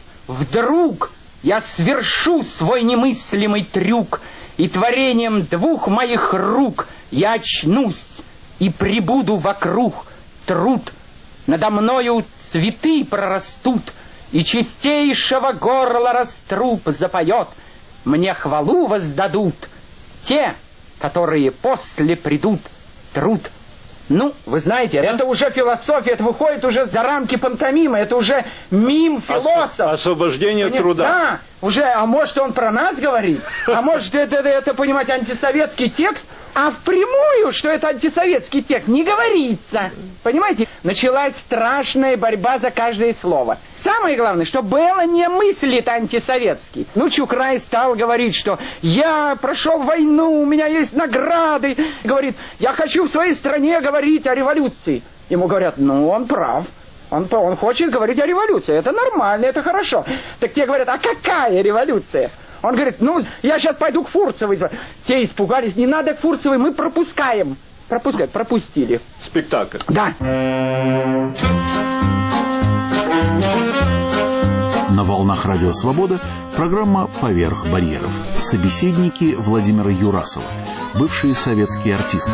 вдруг я свершу свой немыслимый трюк, и творением двух моих рук я очнусь и прибуду вокруг. Труд. Надо мною цветы прорастут, и чистейшего горла раструб запоет. Мне хвалу воздадут те, которые после придут. Труд. Ну, вы знаете, это уже философия, это выходит уже за рамки пантомимы, это уже мим-философ. Освобождение Поним... труда. Да, уже, а может он про нас говорит, а может это, это, это, понимаете, антисоветский текст, а впрямую, что это антисоветский текст, не говорится. Понимаете, началась страшная борьба за каждое слово. Самое главное, что Белла не мыслит антисоветский. Ну, Чухрай стал говорить, что я прошел войну, у меня есть награды. Говорит, я хочу в своей стране говорить о революции. Ему говорят, ну, он прав. Он, он хочет говорить о революции. Это нормально, это хорошо. Так те говорят, а какая революция? Он говорит, ну, я сейчас пойду к Фурцевой. Те испугались, не надо к Фурцевой, мы пропускаем. Пропускать, пропустили. Спектакль. Да. На волнах Радио Свобода программа «Поверх барьеров». Собеседники Владимира Юрасова, бывшие советские артисты.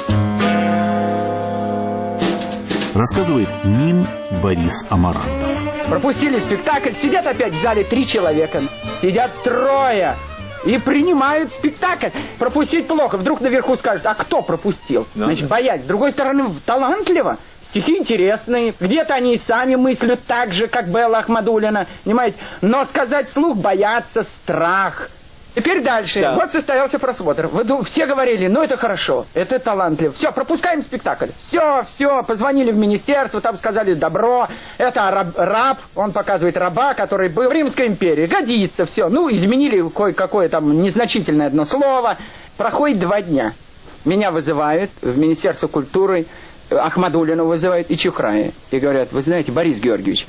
Рассказывает мим Борис Амарантов. Пропустили спектакль, сидят опять в зале три человека. Сидят трое. И принимают спектакль. Пропустить плохо. Вдруг наверху скажут, а кто пропустил? Да, Значит, да. боясь. С другой стороны, талантливо. Стихи интересные. Где-то они и сами мыслят так же, как Белла Ахмадуллина. Понимаете? Но сказать вслух боятся, страх. Теперь дальше. Да. Вот состоялся просмотр. Вы все говорили, ну это хорошо, это талантливо. Все, пропускаем спектакль. Все, все, позвонили в министерство, там сказали добро. Это раб, раб, он показывает раба, который был в Римской империи. Годится, все. Ну, изменили кое-какое там незначительное одно слово. Проходит два дня. Меня вызывают в Министерство культуры, Ахмадуллину вызывают и Чухрая. И говорят, вы знаете, Борис Георгиевич,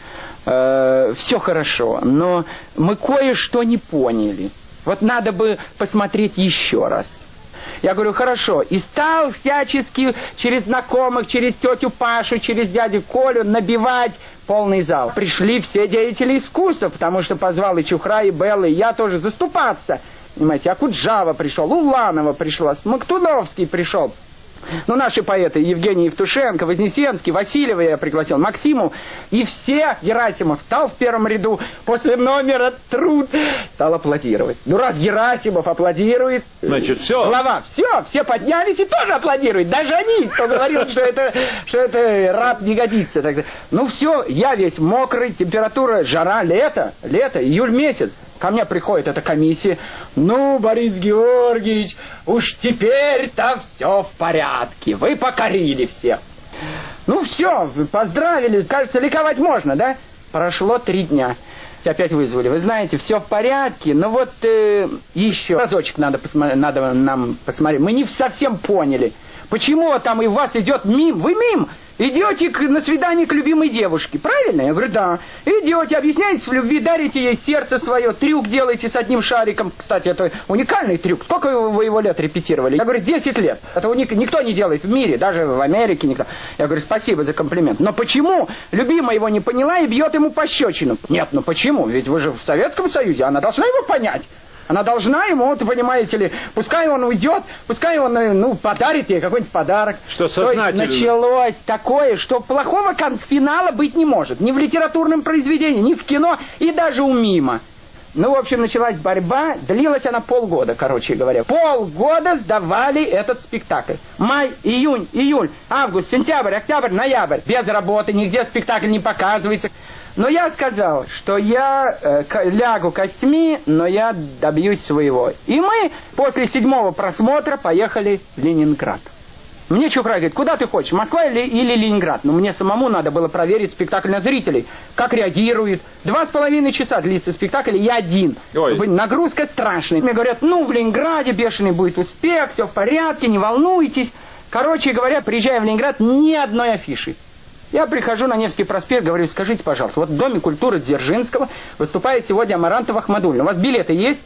э, все хорошо, но мы кое-что не поняли. Вот надо бы посмотреть еще раз. Я говорю, хорошо. И стал всячески через знакомых, через тетю Пашу, через дядю Колю набивать полный зал. Пришли все деятели искусства, потому что позвал и Чухра, и Белла, и я тоже заступаться. Понимаете, Акуджава пришел, Уланова пришла, Смоктуновский пришел. Ну, наши поэты, Евгений Евтушенко, Вознесенский, Васильева я пригласил, Максиму. И все, Герасимов встал в первом ряду, после номера «Труд» стал аплодировать. Ну, раз Герасимов аплодирует, значит, все. Глава, все, все поднялись и тоже аплодируют. Даже они, кто говорил, что это, что это раб не годится. Тогда. Ну, все, я весь мокрый, температура, жара, лето, лето, июль месяц. Ко мне приходит эта комиссия. Ну, Борис Георгиевич, уж теперь-то все в порядке. Вы покорили всех. Ну все, поздравили. Кажется, ликовать можно, да? Прошло три дня. Опять вызвали. Вы знаете, все в порядке. Но вот э, еще разочек надо, посмотри, надо нам посмотреть. Мы не совсем поняли. Почему там и у вас идет мим? Вы мим? Идете к, на свидание к любимой девушке, правильно? Я говорю, да. Идете, объясняете в любви, дарите ей сердце свое, трюк делаете с одним шариком. Кстати, это уникальный трюк. Сколько вы его лет репетировали? Я говорю, десять лет. Это уник... никто не делает в мире, даже в Америке никто. Я говорю, спасибо за комплимент. Но почему любимая его не поняла и бьет ему пощечину? Нет, ну почему? Ведь вы же в Советском Союзе, она должна его понять. Она должна ему, вот, понимаете ли, пускай он уйдет, пускай он, ну, подарит ей какой-нибудь подарок. Что сознательно. Началось такое, что плохого финала быть не может. Ни в литературном произведении, ни в кино, и даже у мима. Ну, в общем, началась борьба, длилась она полгода, короче говоря. Полгода сдавали этот спектакль. Май, июнь, июль, август, сентябрь, октябрь, ноябрь. Без работы, нигде спектакль не показывается. Но я сказал, что я э, лягу костьми, но я добьюсь своего. И мы после седьмого просмотра поехали в Ленинград. Мне Чухрай говорит, куда ты хочешь, Москва или, или Ленинград? Но мне самому надо было проверить спектакль на зрителей, как реагируют. Два с половиной часа длится спектакль, я один. Ой. Нагрузка страшная. Мне говорят, ну, в Ленинграде бешеный будет успех, все в порядке, не волнуйтесь. Короче говоря, приезжая в Ленинград, ни одной афиши. Я прихожу на Невский проспект, говорю, скажите, пожалуйста, вот в Доме культуры Дзержинского выступает сегодня Амарантов Ахмадуллина. У вас билеты есть?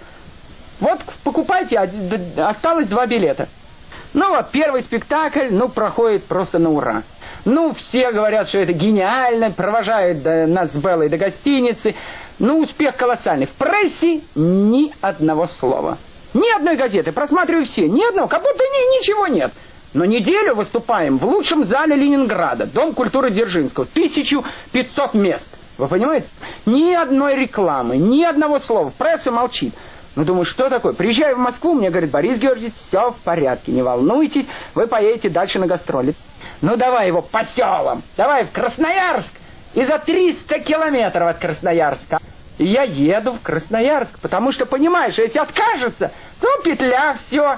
Вот покупайте, осталось два билета. Ну вот, первый спектакль, ну, проходит просто на ура. Ну, все говорят, что это гениально, провожают до, нас с Беллой до гостиницы. Ну, успех колоссальный. В прессе ни одного слова. Ни одной газеты, просматриваю все, ни одного, как будто ни, ничего нет. Но неделю выступаем в лучшем зале Ленинграда, Дом культуры Дзержинского, тысяча пятьсот мест. Вы понимаете? Ни одной рекламы, ни одного слова, пресса молчит. Ну, думаю, что такое? Приезжаю в Москву, мне говорит, Борис Георгиевич, все в порядке, не волнуйтесь, вы поедете дальше на гастроли. Ну, давай его по селам, давай в Красноярск, и за триста километров от Красноярска. И я еду в Красноярск, потому что, понимаешь, если откажется, то петля, все.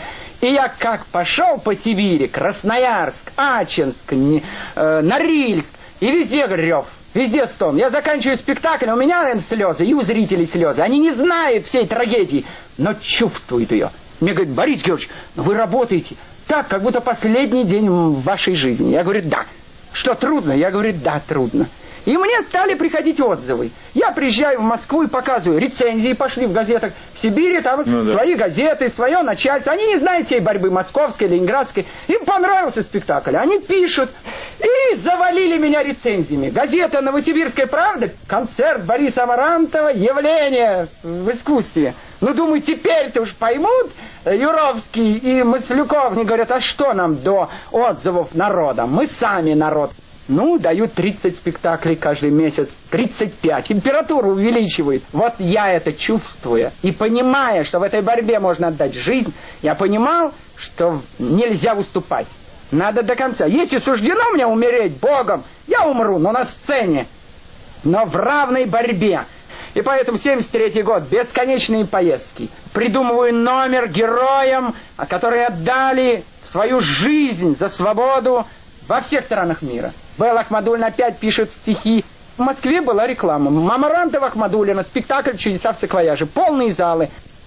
И я как пошел по Сибири, Красноярск, Ачинск, э, Норильск, и везде рев, везде стон. Я заканчиваю спектакль, у меня, наверное, слезы, и у зрителей слезы. Они не знают всей трагедии, но чувствуют ее. Мне говорят, Борис Георгиевич, вы работаете так, как будто последний день в вашей жизни. Я говорю, да. Что, трудно? Я говорю, да, трудно. И мне стали приходить отзывы. Я приезжаю в Москву и показываю. Рецензии пошли в газетах. В Сибири там ну, да. свои газеты, свое начальство. Они не знают всей борьбы московской, ленинградской. Им понравился спектакль. Они пишут. И завалили меня рецензиями. Газета «Новосибирская правда». Концерт Бориса Амарантова. Явление в искусстве. Ну, думаю, теперь-то уж поймут Юровский и Маслюков. Они говорят, а что нам до отзывов народа? Мы сами народ. Ну, дают тридцать спектаклей каждый месяц, тридцать пять. Температуру увеличивают. Вот я это чувствуя и понимая, что в этой борьбе можно отдать жизнь, я понимал, что нельзя уступать. Надо до конца. Если суждено мне умереть Богом, я умру, но на сцене, но в равной борьбе. И поэтому семьдесят третий год, бесконечные поездки. Придумываю номер героям, которые отдали свою жизнь за свободу во всех странах мира. Белла Ахмадуллина опять пишет стихи. В Москве была реклама. Амарантова, Ахмадуллина, спектакль «Чудеса в саквояже». Полные залы.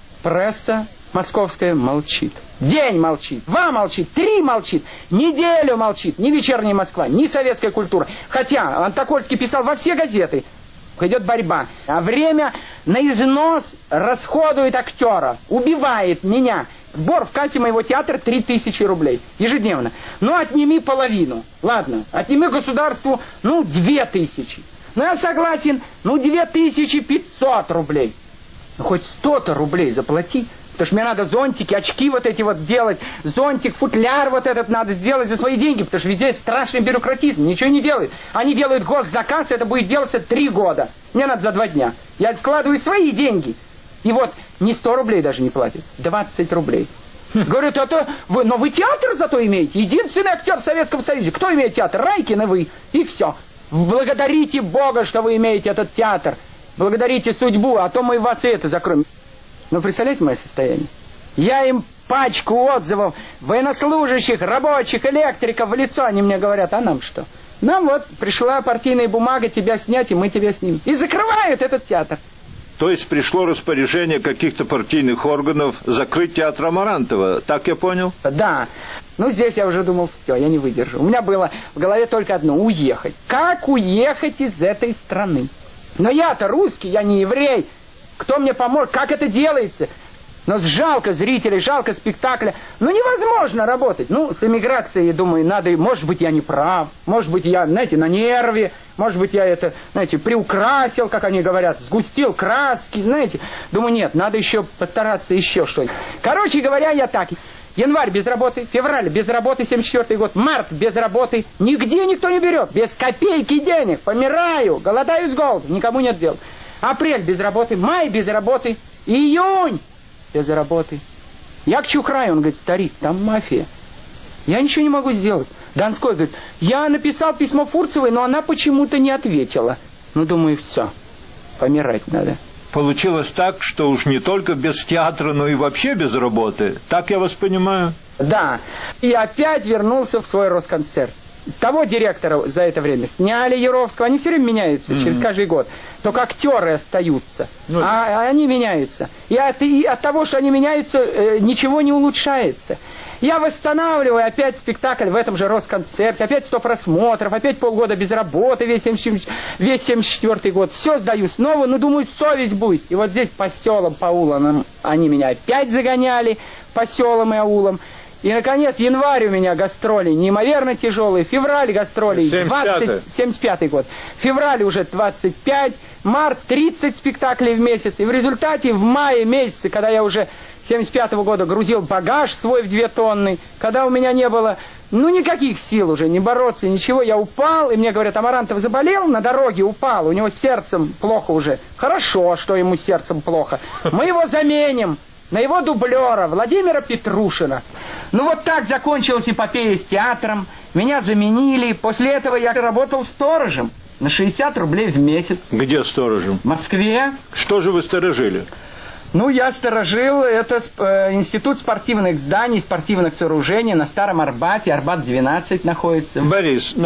Пресса московская молчит. День молчит, два молчит, три молчит, неделю молчит. Ни «Вечерняя Москва», ни «Советская культура». Хотя Антокольский писал во все газеты. Идет борьба. А время на износ расходует актера. Убивает меня. Сбор в кассе моего театра три тысячи рублей. Ежедневно. Ну, отними половину. Ладно. Отними государству, ну, две тысячи. Ну, я согласен. Ну, две тысячи пятьсот рублей. Ну, хоть сто-то рублей заплати. Потому что мне надо зонтики, очки вот эти вот делать. Зонтик, футляр вот этот надо сделать за свои деньги. Потому что везде страшный бюрократизм. Ничего не делают. Они делают госзаказ, это будет делаться три года. Мне надо за два дня. Я откладываю свои деньги. И вот не сто рублей даже не платят. двадцать рублей. Говорят, это вы, но вы театр зато имеете. Единственный актер в Советском Союзе. Кто имеет театр? Райкин и вы. И все. Благодарите Бога, что вы имеете этот театр. Благодарите судьбу, а то мы вас и это закроем. Ну, представляете мое состояние? Я им пачку отзывов военнослужащих, рабочих, электриков в лицо. Они мне говорят, а нам что? Нам вот пришла партийная бумага тебя снять, и мы тебя снимем. И закрывают этот театр. То есть пришло распоряжение каких-то партийных органов закрыть театр Амарантова. Так я понял? Да. Ну, здесь я уже думал, все, я не выдержу. У меня было в голове только одно – уехать. Как уехать из этой страны? Но я-то русский, я не еврей. Кто мне поможет? Как это делается? Но жалко зрителей, жалко спектакля. Ну, невозможно работать. Ну, с эмиграцией, думаю, надо... Может быть, я не прав. Может быть, я, знаете, на нерве. Может быть, я это, знаете, приукрасил, как они говорят. Сгустил краски, знаете. Думаю, нет, надо еще постараться еще что-нибудь. Короче говоря, я так... Январь без работы, февраль без работы, семьдесят четвёртый год, март без работы. Нигде никто не берет. Без копейки денег. Помираю, голодаю с голоду. Никому нет дел. Апрель без работы, май без работы, июнь без работы. Я к Чухраю, он говорит, старик, там мафия. Я ничего не могу сделать. Донской говорит, я написал письмо Фурцевой, но она почему-то не ответила. Ну, думаю, все, помирать надо. Получилось так, что уж не только без театра, но и вообще без работы. Так я вас понимаю? Да. И опять вернулся в свой Росконцерт. Того директора за это время сняли, Яровского. Они все время меняются, mm-hmm. через каждый год. Только актеры остаются, ну, а, а они меняются. И от, и от того, что они меняются, э, ничего не улучшается. Я восстанавливаю опять спектакль в этом же Росконцерте, опять сто просмотров, опять полгода без работы, весь семьдесят четвёртый год. Все сдаю снова, но думаю, совесть будет. И вот здесь по селам, по улам они меня опять загоняли, по селам и аулам. И, наконец, январь у меня гастроли неимоверно тяжелые, февраль гастроли семьдесят пятый год, февраль уже двадцать пять, март тридцать спектаклей в месяц. И в результате в мае месяце, когда я уже семьдесят пятого года грузил багаж свой в две тонны, когда у меня не было, ну, никаких сил уже, не бороться, ничего, я упал, и мне говорят, Амарантов заболел, на дороге упал, у него сердцем плохо уже. Хорошо, что ему сердцем плохо. Мы его заменим на его дублера Владимира Петрушина. Ну, вот так закончилась эпопея с театром. Меня заменили. После этого я работал сторожем на шестьдесят рублей в месяц. Где сторожем? В Москве. Что же вы сторожили? Ну, я сторожил, это э, институт спортивных зданий, спортивных сооружений на Старом Арбате, Арбат двенадцать находится. Борис, но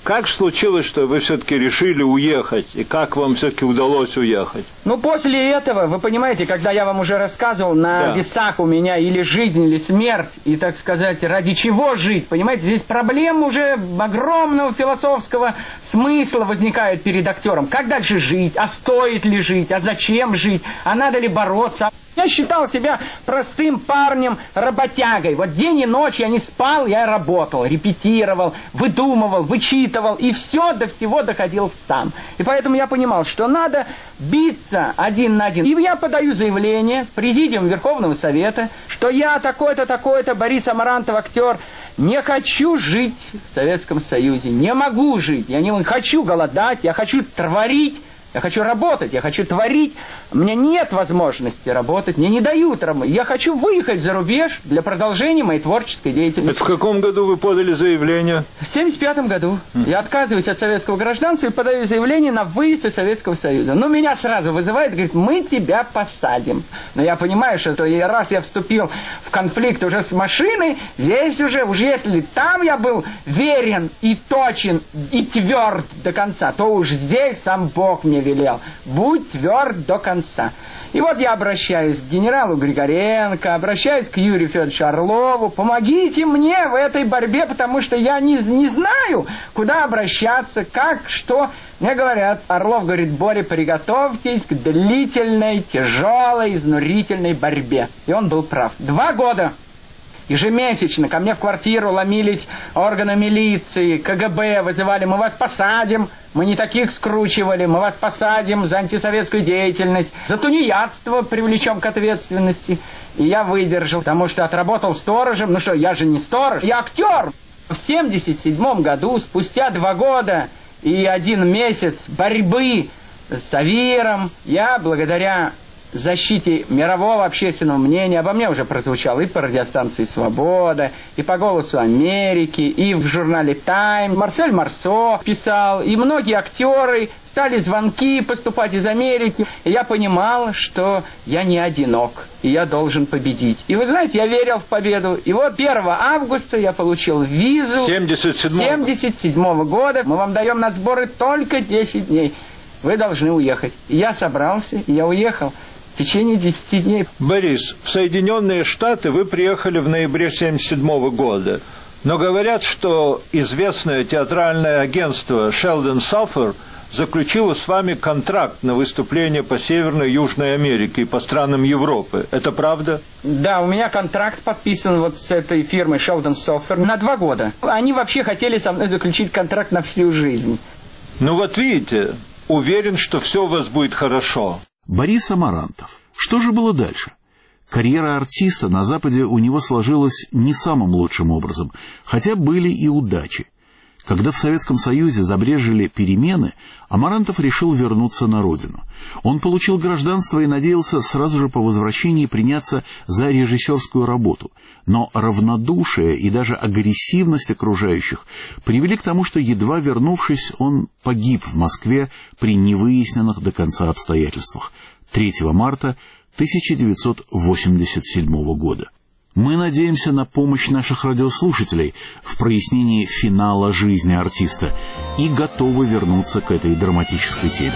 Как случилось, что вы все-таки решили уехать? И как вам все-таки удалось уехать? Ну, после этого, вы понимаете, когда я вам уже рассказывал, на Да. весах у меня или жизнь, или смерть, и, так сказать, ради чего жить, понимаете, здесь проблем уже огромного философского смысла возникает перед актером. Как дальше жить? А стоит ли жить? А зачем жить? А надо ли бороться? Я считал себя простым парнем-работягой. Вот день и ночь я не спал, я работал, репетировал, выдумывал, вычитывал, и все до всего доходил сам. И поэтому я понимал, что надо биться один на один. И я подаю заявление в Президиум Верховного Совета, что я такой-то, такой-то, Борис Амарантов, актер, не хочу жить в Советском Союзе, не могу жить, я не хочу голодать, я хочу творить. Я хочу работать, я хочу творить. У меня нет возможности работать, мне не дают работать. Я хочу выехать за рубеж для продолжения моей творческой деятельности. Это в каком году вы подали заявление? В семьдесят пятом году. Я отказываюсь от советского гражданства и подаю заявление на выезд из Советского Союза. Но меня сразу вызывают, говорит, мы тебя посадим. Но я понимаю, что раз я вступил в конфликт уже с машиной, здесь уже, уж если там я был верен и точен и тверд до конца, то уж здесь сам Бог мне велел. Будь тверд до конца. И вот я обращаюсь к генералу Григоренко, обращаюсь к Юрию Федоровичу Орлову. Помогите мне в этой борьбе, потому что я не, не знаю, куда обращаться, как, что. Мне говорят, Орлов говорит, Боря, приготовьтесь к длительной, тяжелой, изнурительной борьбе. И он был прав. Два года. Ежемесячно ко мне в квартиру ломились органы милиции, ка гэ бэ, вызывали, мы вас посадим, мы не таких скручивали, мы вас посадим за антисоветскую деятельность, за тунеядство привлечем к ответственности. И я выдержал, потому что отработал сторожем, ну что, я же не сторож, я актер. В семьдесят седьмом году, спустя два года и один месяц борьбы с АВИРом, я благодаря защите мирового общественного мнения, обо мне уже прозвучало и по радиостанции «Свобода», и по «Голосу Америки», и в журнале «Тайм». Марсель Марсо писал, и многие актеры, стали звонки поступать из Америки. И я понимал, что я не одинок, и я должен победить. И вы знаете, я верил в победу. И вот первого августа я получил визу семьдесят седьмого. семьдесят седьмого года. Мы вам даем на сборы только десять дней. Вы должны уехать. И я собрался, и я уехал. В течение десяти дней. Борис, в Соединенные Штаты вы приехали в ноябре семьдесят седьмого года. Но говорят, что известное театральное агентство Sheldon Sulphur заключило с вами контракт на выступление по Северной и Южной Америке и по странам Европы. Это правда? Да, у меня контракт подписан вот с этой фирмой Sheldon Sulphur на два года. Они вообще хотели со мной заключить контракт на всю жизнь. Ну вот видите, уверен, что все у вас будет хорошо. Борис Амарантов. Что же было дальше? Карьера артиста на Западе у него сложилась не самым лучшим образом, хотя были и удачи. Когда в Советском Союзе забрежили перемены, Амарантов решил вернуться на родину. Он получил гражданство и надеялся сразу же по возвращении приняться за режиссерскую работу. Но равнодушие и даже агрессивность окружающих привели к тому, что, едва вернувшись, он погиб в Москве при невыясненных до конца обстоятельствах третьего марта тысяча девятьсот восемьдесят седьмого года. Мы надеемся на помощь наших радиослушателей в прояснении финала жизни артиста и готовы вернуться к этой драматической теме.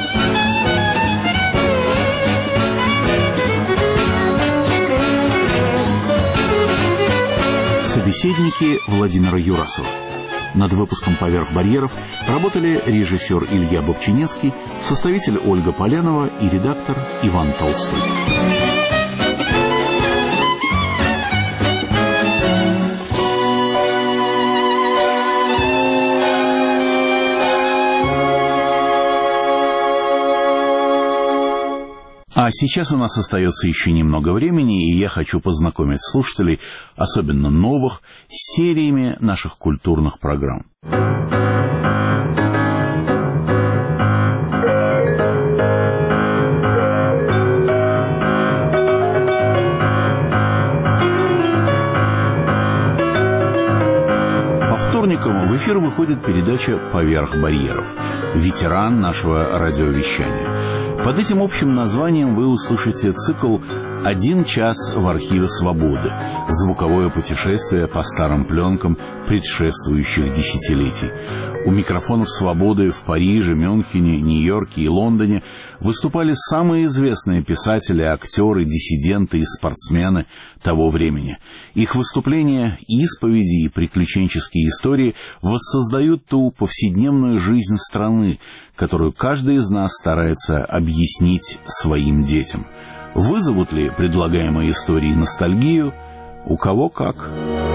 Собеседники Владимира Юрасова. Над выпуском «Поверх барьеров» работали режиссер Илья Бобчинецкий, составитель Ольга Полянова и редактор Иван Толстой. А сейчас у нас остается еще немного времени, и я хочу познакомить слушателей, особенно новых, с сериями наших культурных программ. По вторникам в эфир выходит передача «Поверх барьеров», ветеран нашего радиовещания. Под этим общим названием вы услышите цикл «Один час в архиве «Свободы», звуковое путешествие по старым пленкам предшествующих десятилетий. У микрофонов «Свободы» в Париже, Мюнхене, Нью-Йорке и Лондоне выступали самые известные писатели, актеры, диссиденты и спортсмены того времени. Их выступления, исповеди и приключенческие истории воссоздают ту повседневную жизнь страны, которую каждый из нас старается объяснить своим детям. Вызовут ли предлагаемые истории ностальгию? У кого как.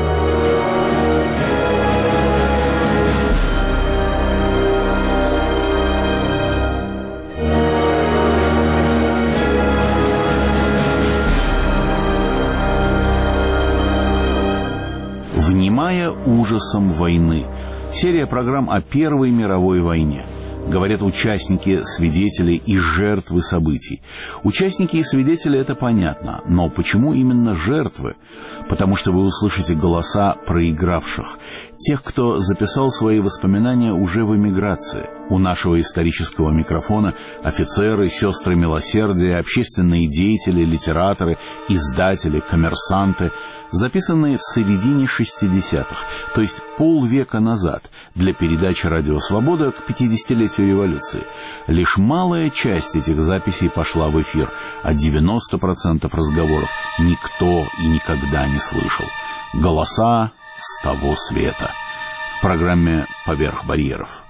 «Внимая ужасом войны» — серия программ о Первой мировой войне. Говорят участники, свидетели и жертвы событий. Участники и свидетели — это понятно, но почему именно жертвы? Потому что вы услышите голоса проигравших, тех, кто записал свои воспоминания уже в эмиграции. У нашего исторического микрофона офицеры, сестры милосердия, общественные деятели, литераторы, издатели, коммерсанты, записанные в середине шестидесятых, то есть полвека назад, для передачи «Радио Свобода» к пятидесятилетию революции. Лишь малая часть этих записей пошла в эфир, а девяносто процентов разговоров никто и никогда не слышал. Голоса с того света. В программе «Поверх барьеров».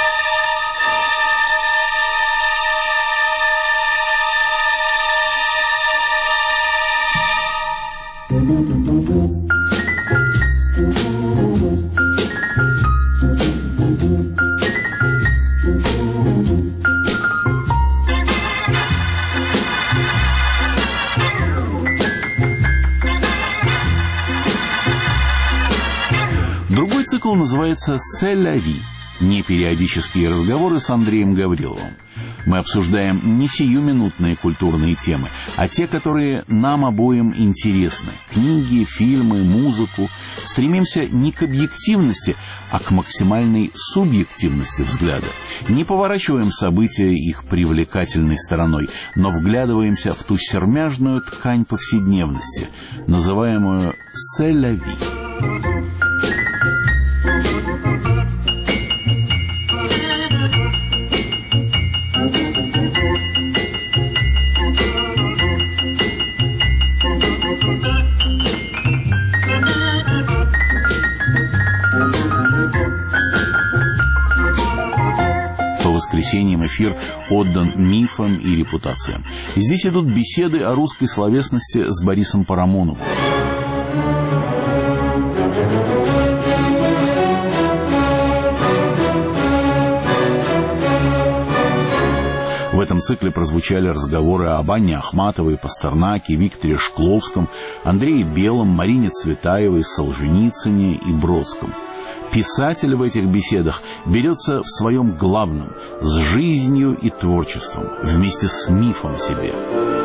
Другой цикл называется «C'est la vie» — непериодические разговоры с Андреем Гавриловым. Мы обсуждаем не сиюминутные культурные темы, а те, которые нам обоим интересны. Книги, фильмы, музыку. Стремимся не к объективности, а к максимальной субъективности взгляда. Не поворачиваем события их привлекательной стороной, но вглядываемся в ту сермяжную ткань повседневности, называемую «C'est la vie». По воскресеньям эфир отдан мифам и репутациям. Здесь идут беседы о русской словесности с Борисом Парамоновым. В этом цикле прозвучали разговоры об Анне Ахматовой, Пастернаке, Викторе Шкловском, Андрее Белом, Марине Цветаевой, Солженицыне и Бродском. Писатель в этих беседах берется в своем главном – с жизнью и творчеством, вместе с мифом себе.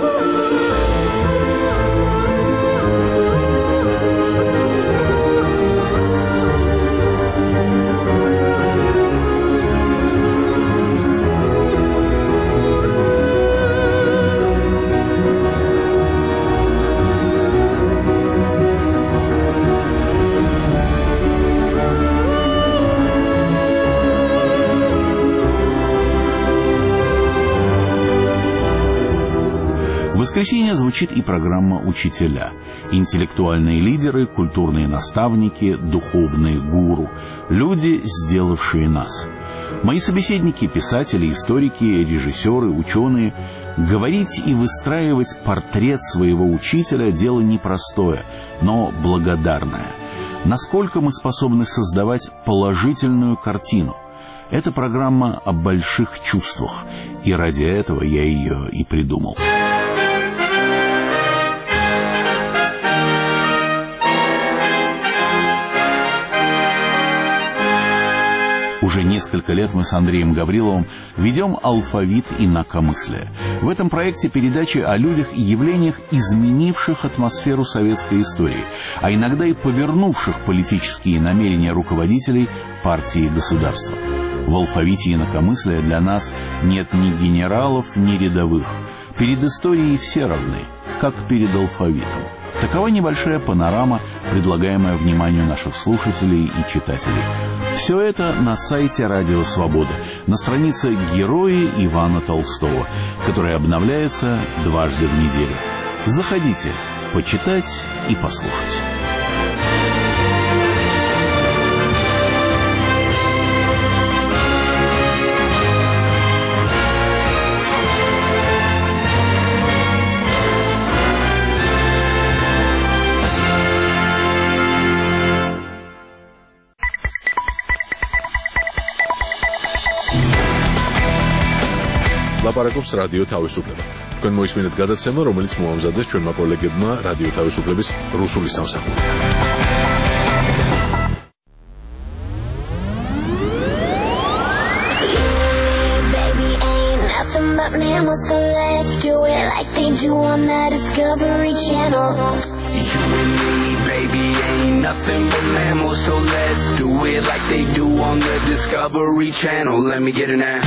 В воскресенье звучит и программа «Учителя». Интеллектуальные лидеры, культурные наставники, духовные гуру. Люди, сделавшие нас. Мои собеседники – писатели, историки, режиссеры, ученые. Говорить и выстраивать портрет своего учителя – дело непростое, но благодарное. Насколько мы способны создавать положительную картину? Это программа о больших чувствах, и ради этого я ее и придумал. Уже несколько лет мы с Андреем Гавриловым ведем «Алфавит инакомыслия». В этом проекте передачи о людях и явлениях, изменивших атмосферу советской истории, а иногда и повернувших политические намерения руководителей партии и государства. В «Алфавите инакомыслия» для нас нет ни генералов, ни рядовых. Перед историей все равны, как перед алфавитом. Такова небольшая панорама, предлагаемая вниманию наших слушателей и читателей. Все это на сайте Радио Свобода, на странице «Герои Ивана Толстого», которая обновляется дважды в неделю. Заходите, почитать и послушать. ლაპარაკობს რადიო თავისუფლება. თქვენ მოისმინეთ გადაცემა, რომელიც მოამზადეს ჩვენმა კოლეგებმა რადიო თავისუფლების რუსული სამსახურიდან. So let's do it like they do on the Discovery Channel. You and me, baby, ain't nothing but mammals. So let's do it like they do on the Discovery Channel. Let me get it now.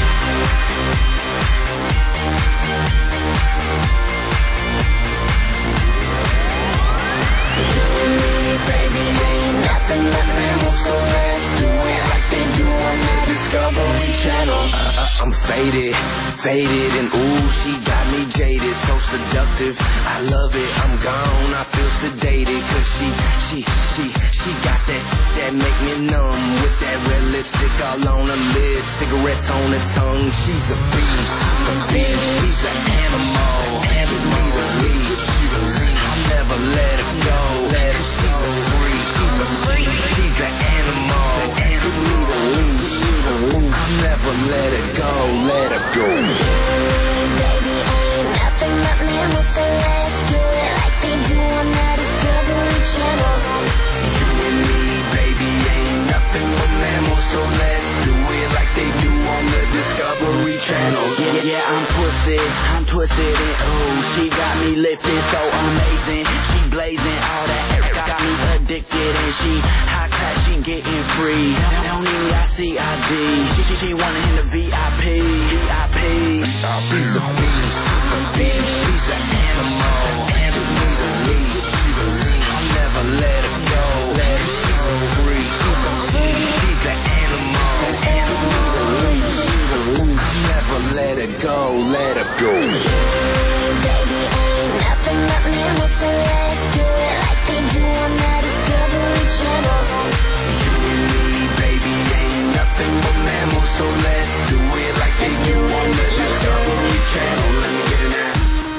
You and me, baby, ain't nothing but mammals. So let's do it like they do on the Discovery Channel. Uh, uh, I'm faded, faded, and ooh, she got me jaded, so seductive. I love it, I'm gone, I feel sedated, cause she, she, she, she got that, that make me numb, with that red lipstick all on her lips, cigarettes on her tongue. She's a beast, a beast, she's an animal, give me the leash, I'll never let her go, cause she's a freak, she's a freak, she's an animal, give me the leash, I'll never let her go, let her go. Baby, ain't nothing but mammals, so let's do it like they do on the Discovery Channel. You and me, baby, ain't nothing but mammals, so let's do it like they do on the Discovery Channel. Yeah, yeah, I'm pussy, I'm twisted and ooh, she got me lifted so amazing. She blazing, all that air got me addicted, and she high class, she getting free. Don't need I C I D, she, she wanna in the V I P. V I P. She's a beast, a beast, she's an animal, give me the leash, I'll never let her go, she's a freak, she's a freak, she's an animal, give me the leash, I'll never let her go, let her go. Baby, ain't nothing but mammals, so let's do it like they do on the Discovery Channel. You and me, baby, ain't nothing but mammals, so let's do it like they do on the Discovery Channel. Let me get it now.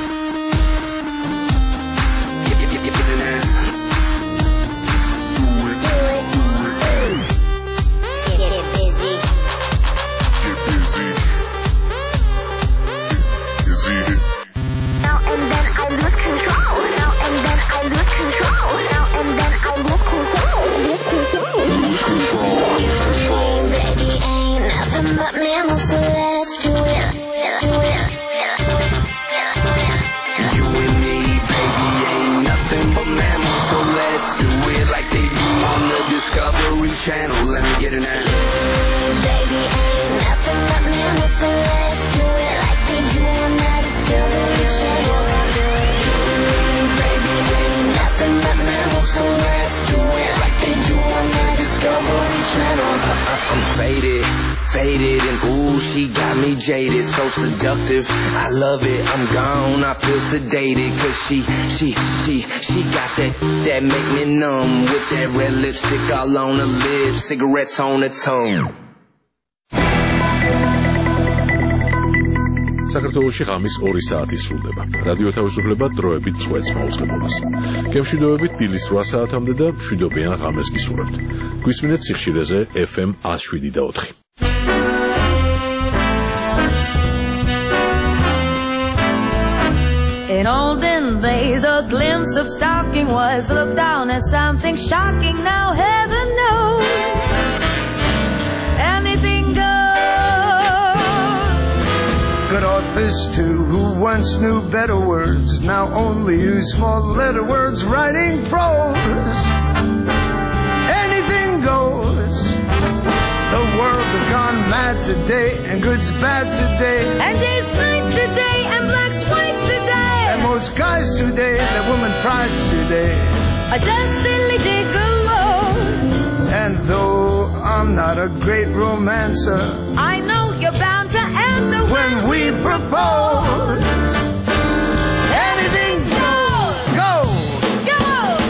Get, get, get, get it now. Do it. Do it. Get, get busy. Get busy. Busy. Now and then I lose control. Now and then I lose control. Now and then I lose control. Lose control. Lose control. Baby, ain't nothing but mammals, so let's do it. Do it. You and me, baby, ain't nothing but mammals, so let's do it like they do on the Discovery Channel. Let me get it now. Baby, ain't nothing but mammals, so let's do it like they do on the Discovery Channel. Baby, ain't nothing but mammals, so let's do it like they do on the Discovery Channel. Uh, uh, I'm faded, faded, and ooh, she got me jaded, so seductive. I love it, I'm gone, I feel sedated, cause she, she, she, she got that, that make me numb, with that red lipstick all on her lips, cigarettes on her tongue. საქართველოში ღამის ორი საათი სრულდება. რადიო თავისუფლება დროებით წვეთს მაუწყებლობას. გემშვიდობებით დილის რვა საათამდე და მშვიდობიან ღამეს გისურვებთ. გვისმინეთ სიხშირეზე F M one oh seven და four. In olden days, a glimpse of stocking was looked down as something shocking. Now heaven knows, anything goes. Good authors too, who once knew better words, now only use four-letter words writing prose. Anything goes. The world has gone mad today, and good's bad today, And day's night today, and black's white today. and most guys today, that woman prize today. Are just silly gigolos. And though I'm not a great romancer. I know you're bound to answer When we propose, anything goes. Go! go.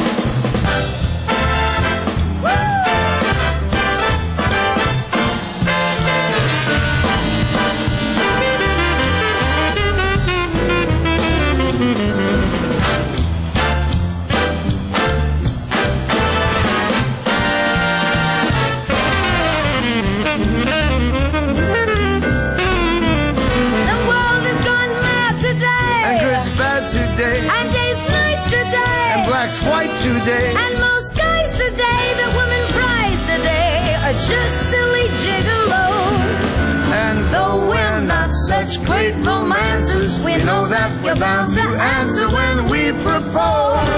The world has gone mad today. And good's bad today. And day's night today. And black's white today. And most guys today, the women prize today, are just silly gigolos. And though we're not such great romancers, we know that we're bound to answer when we propose.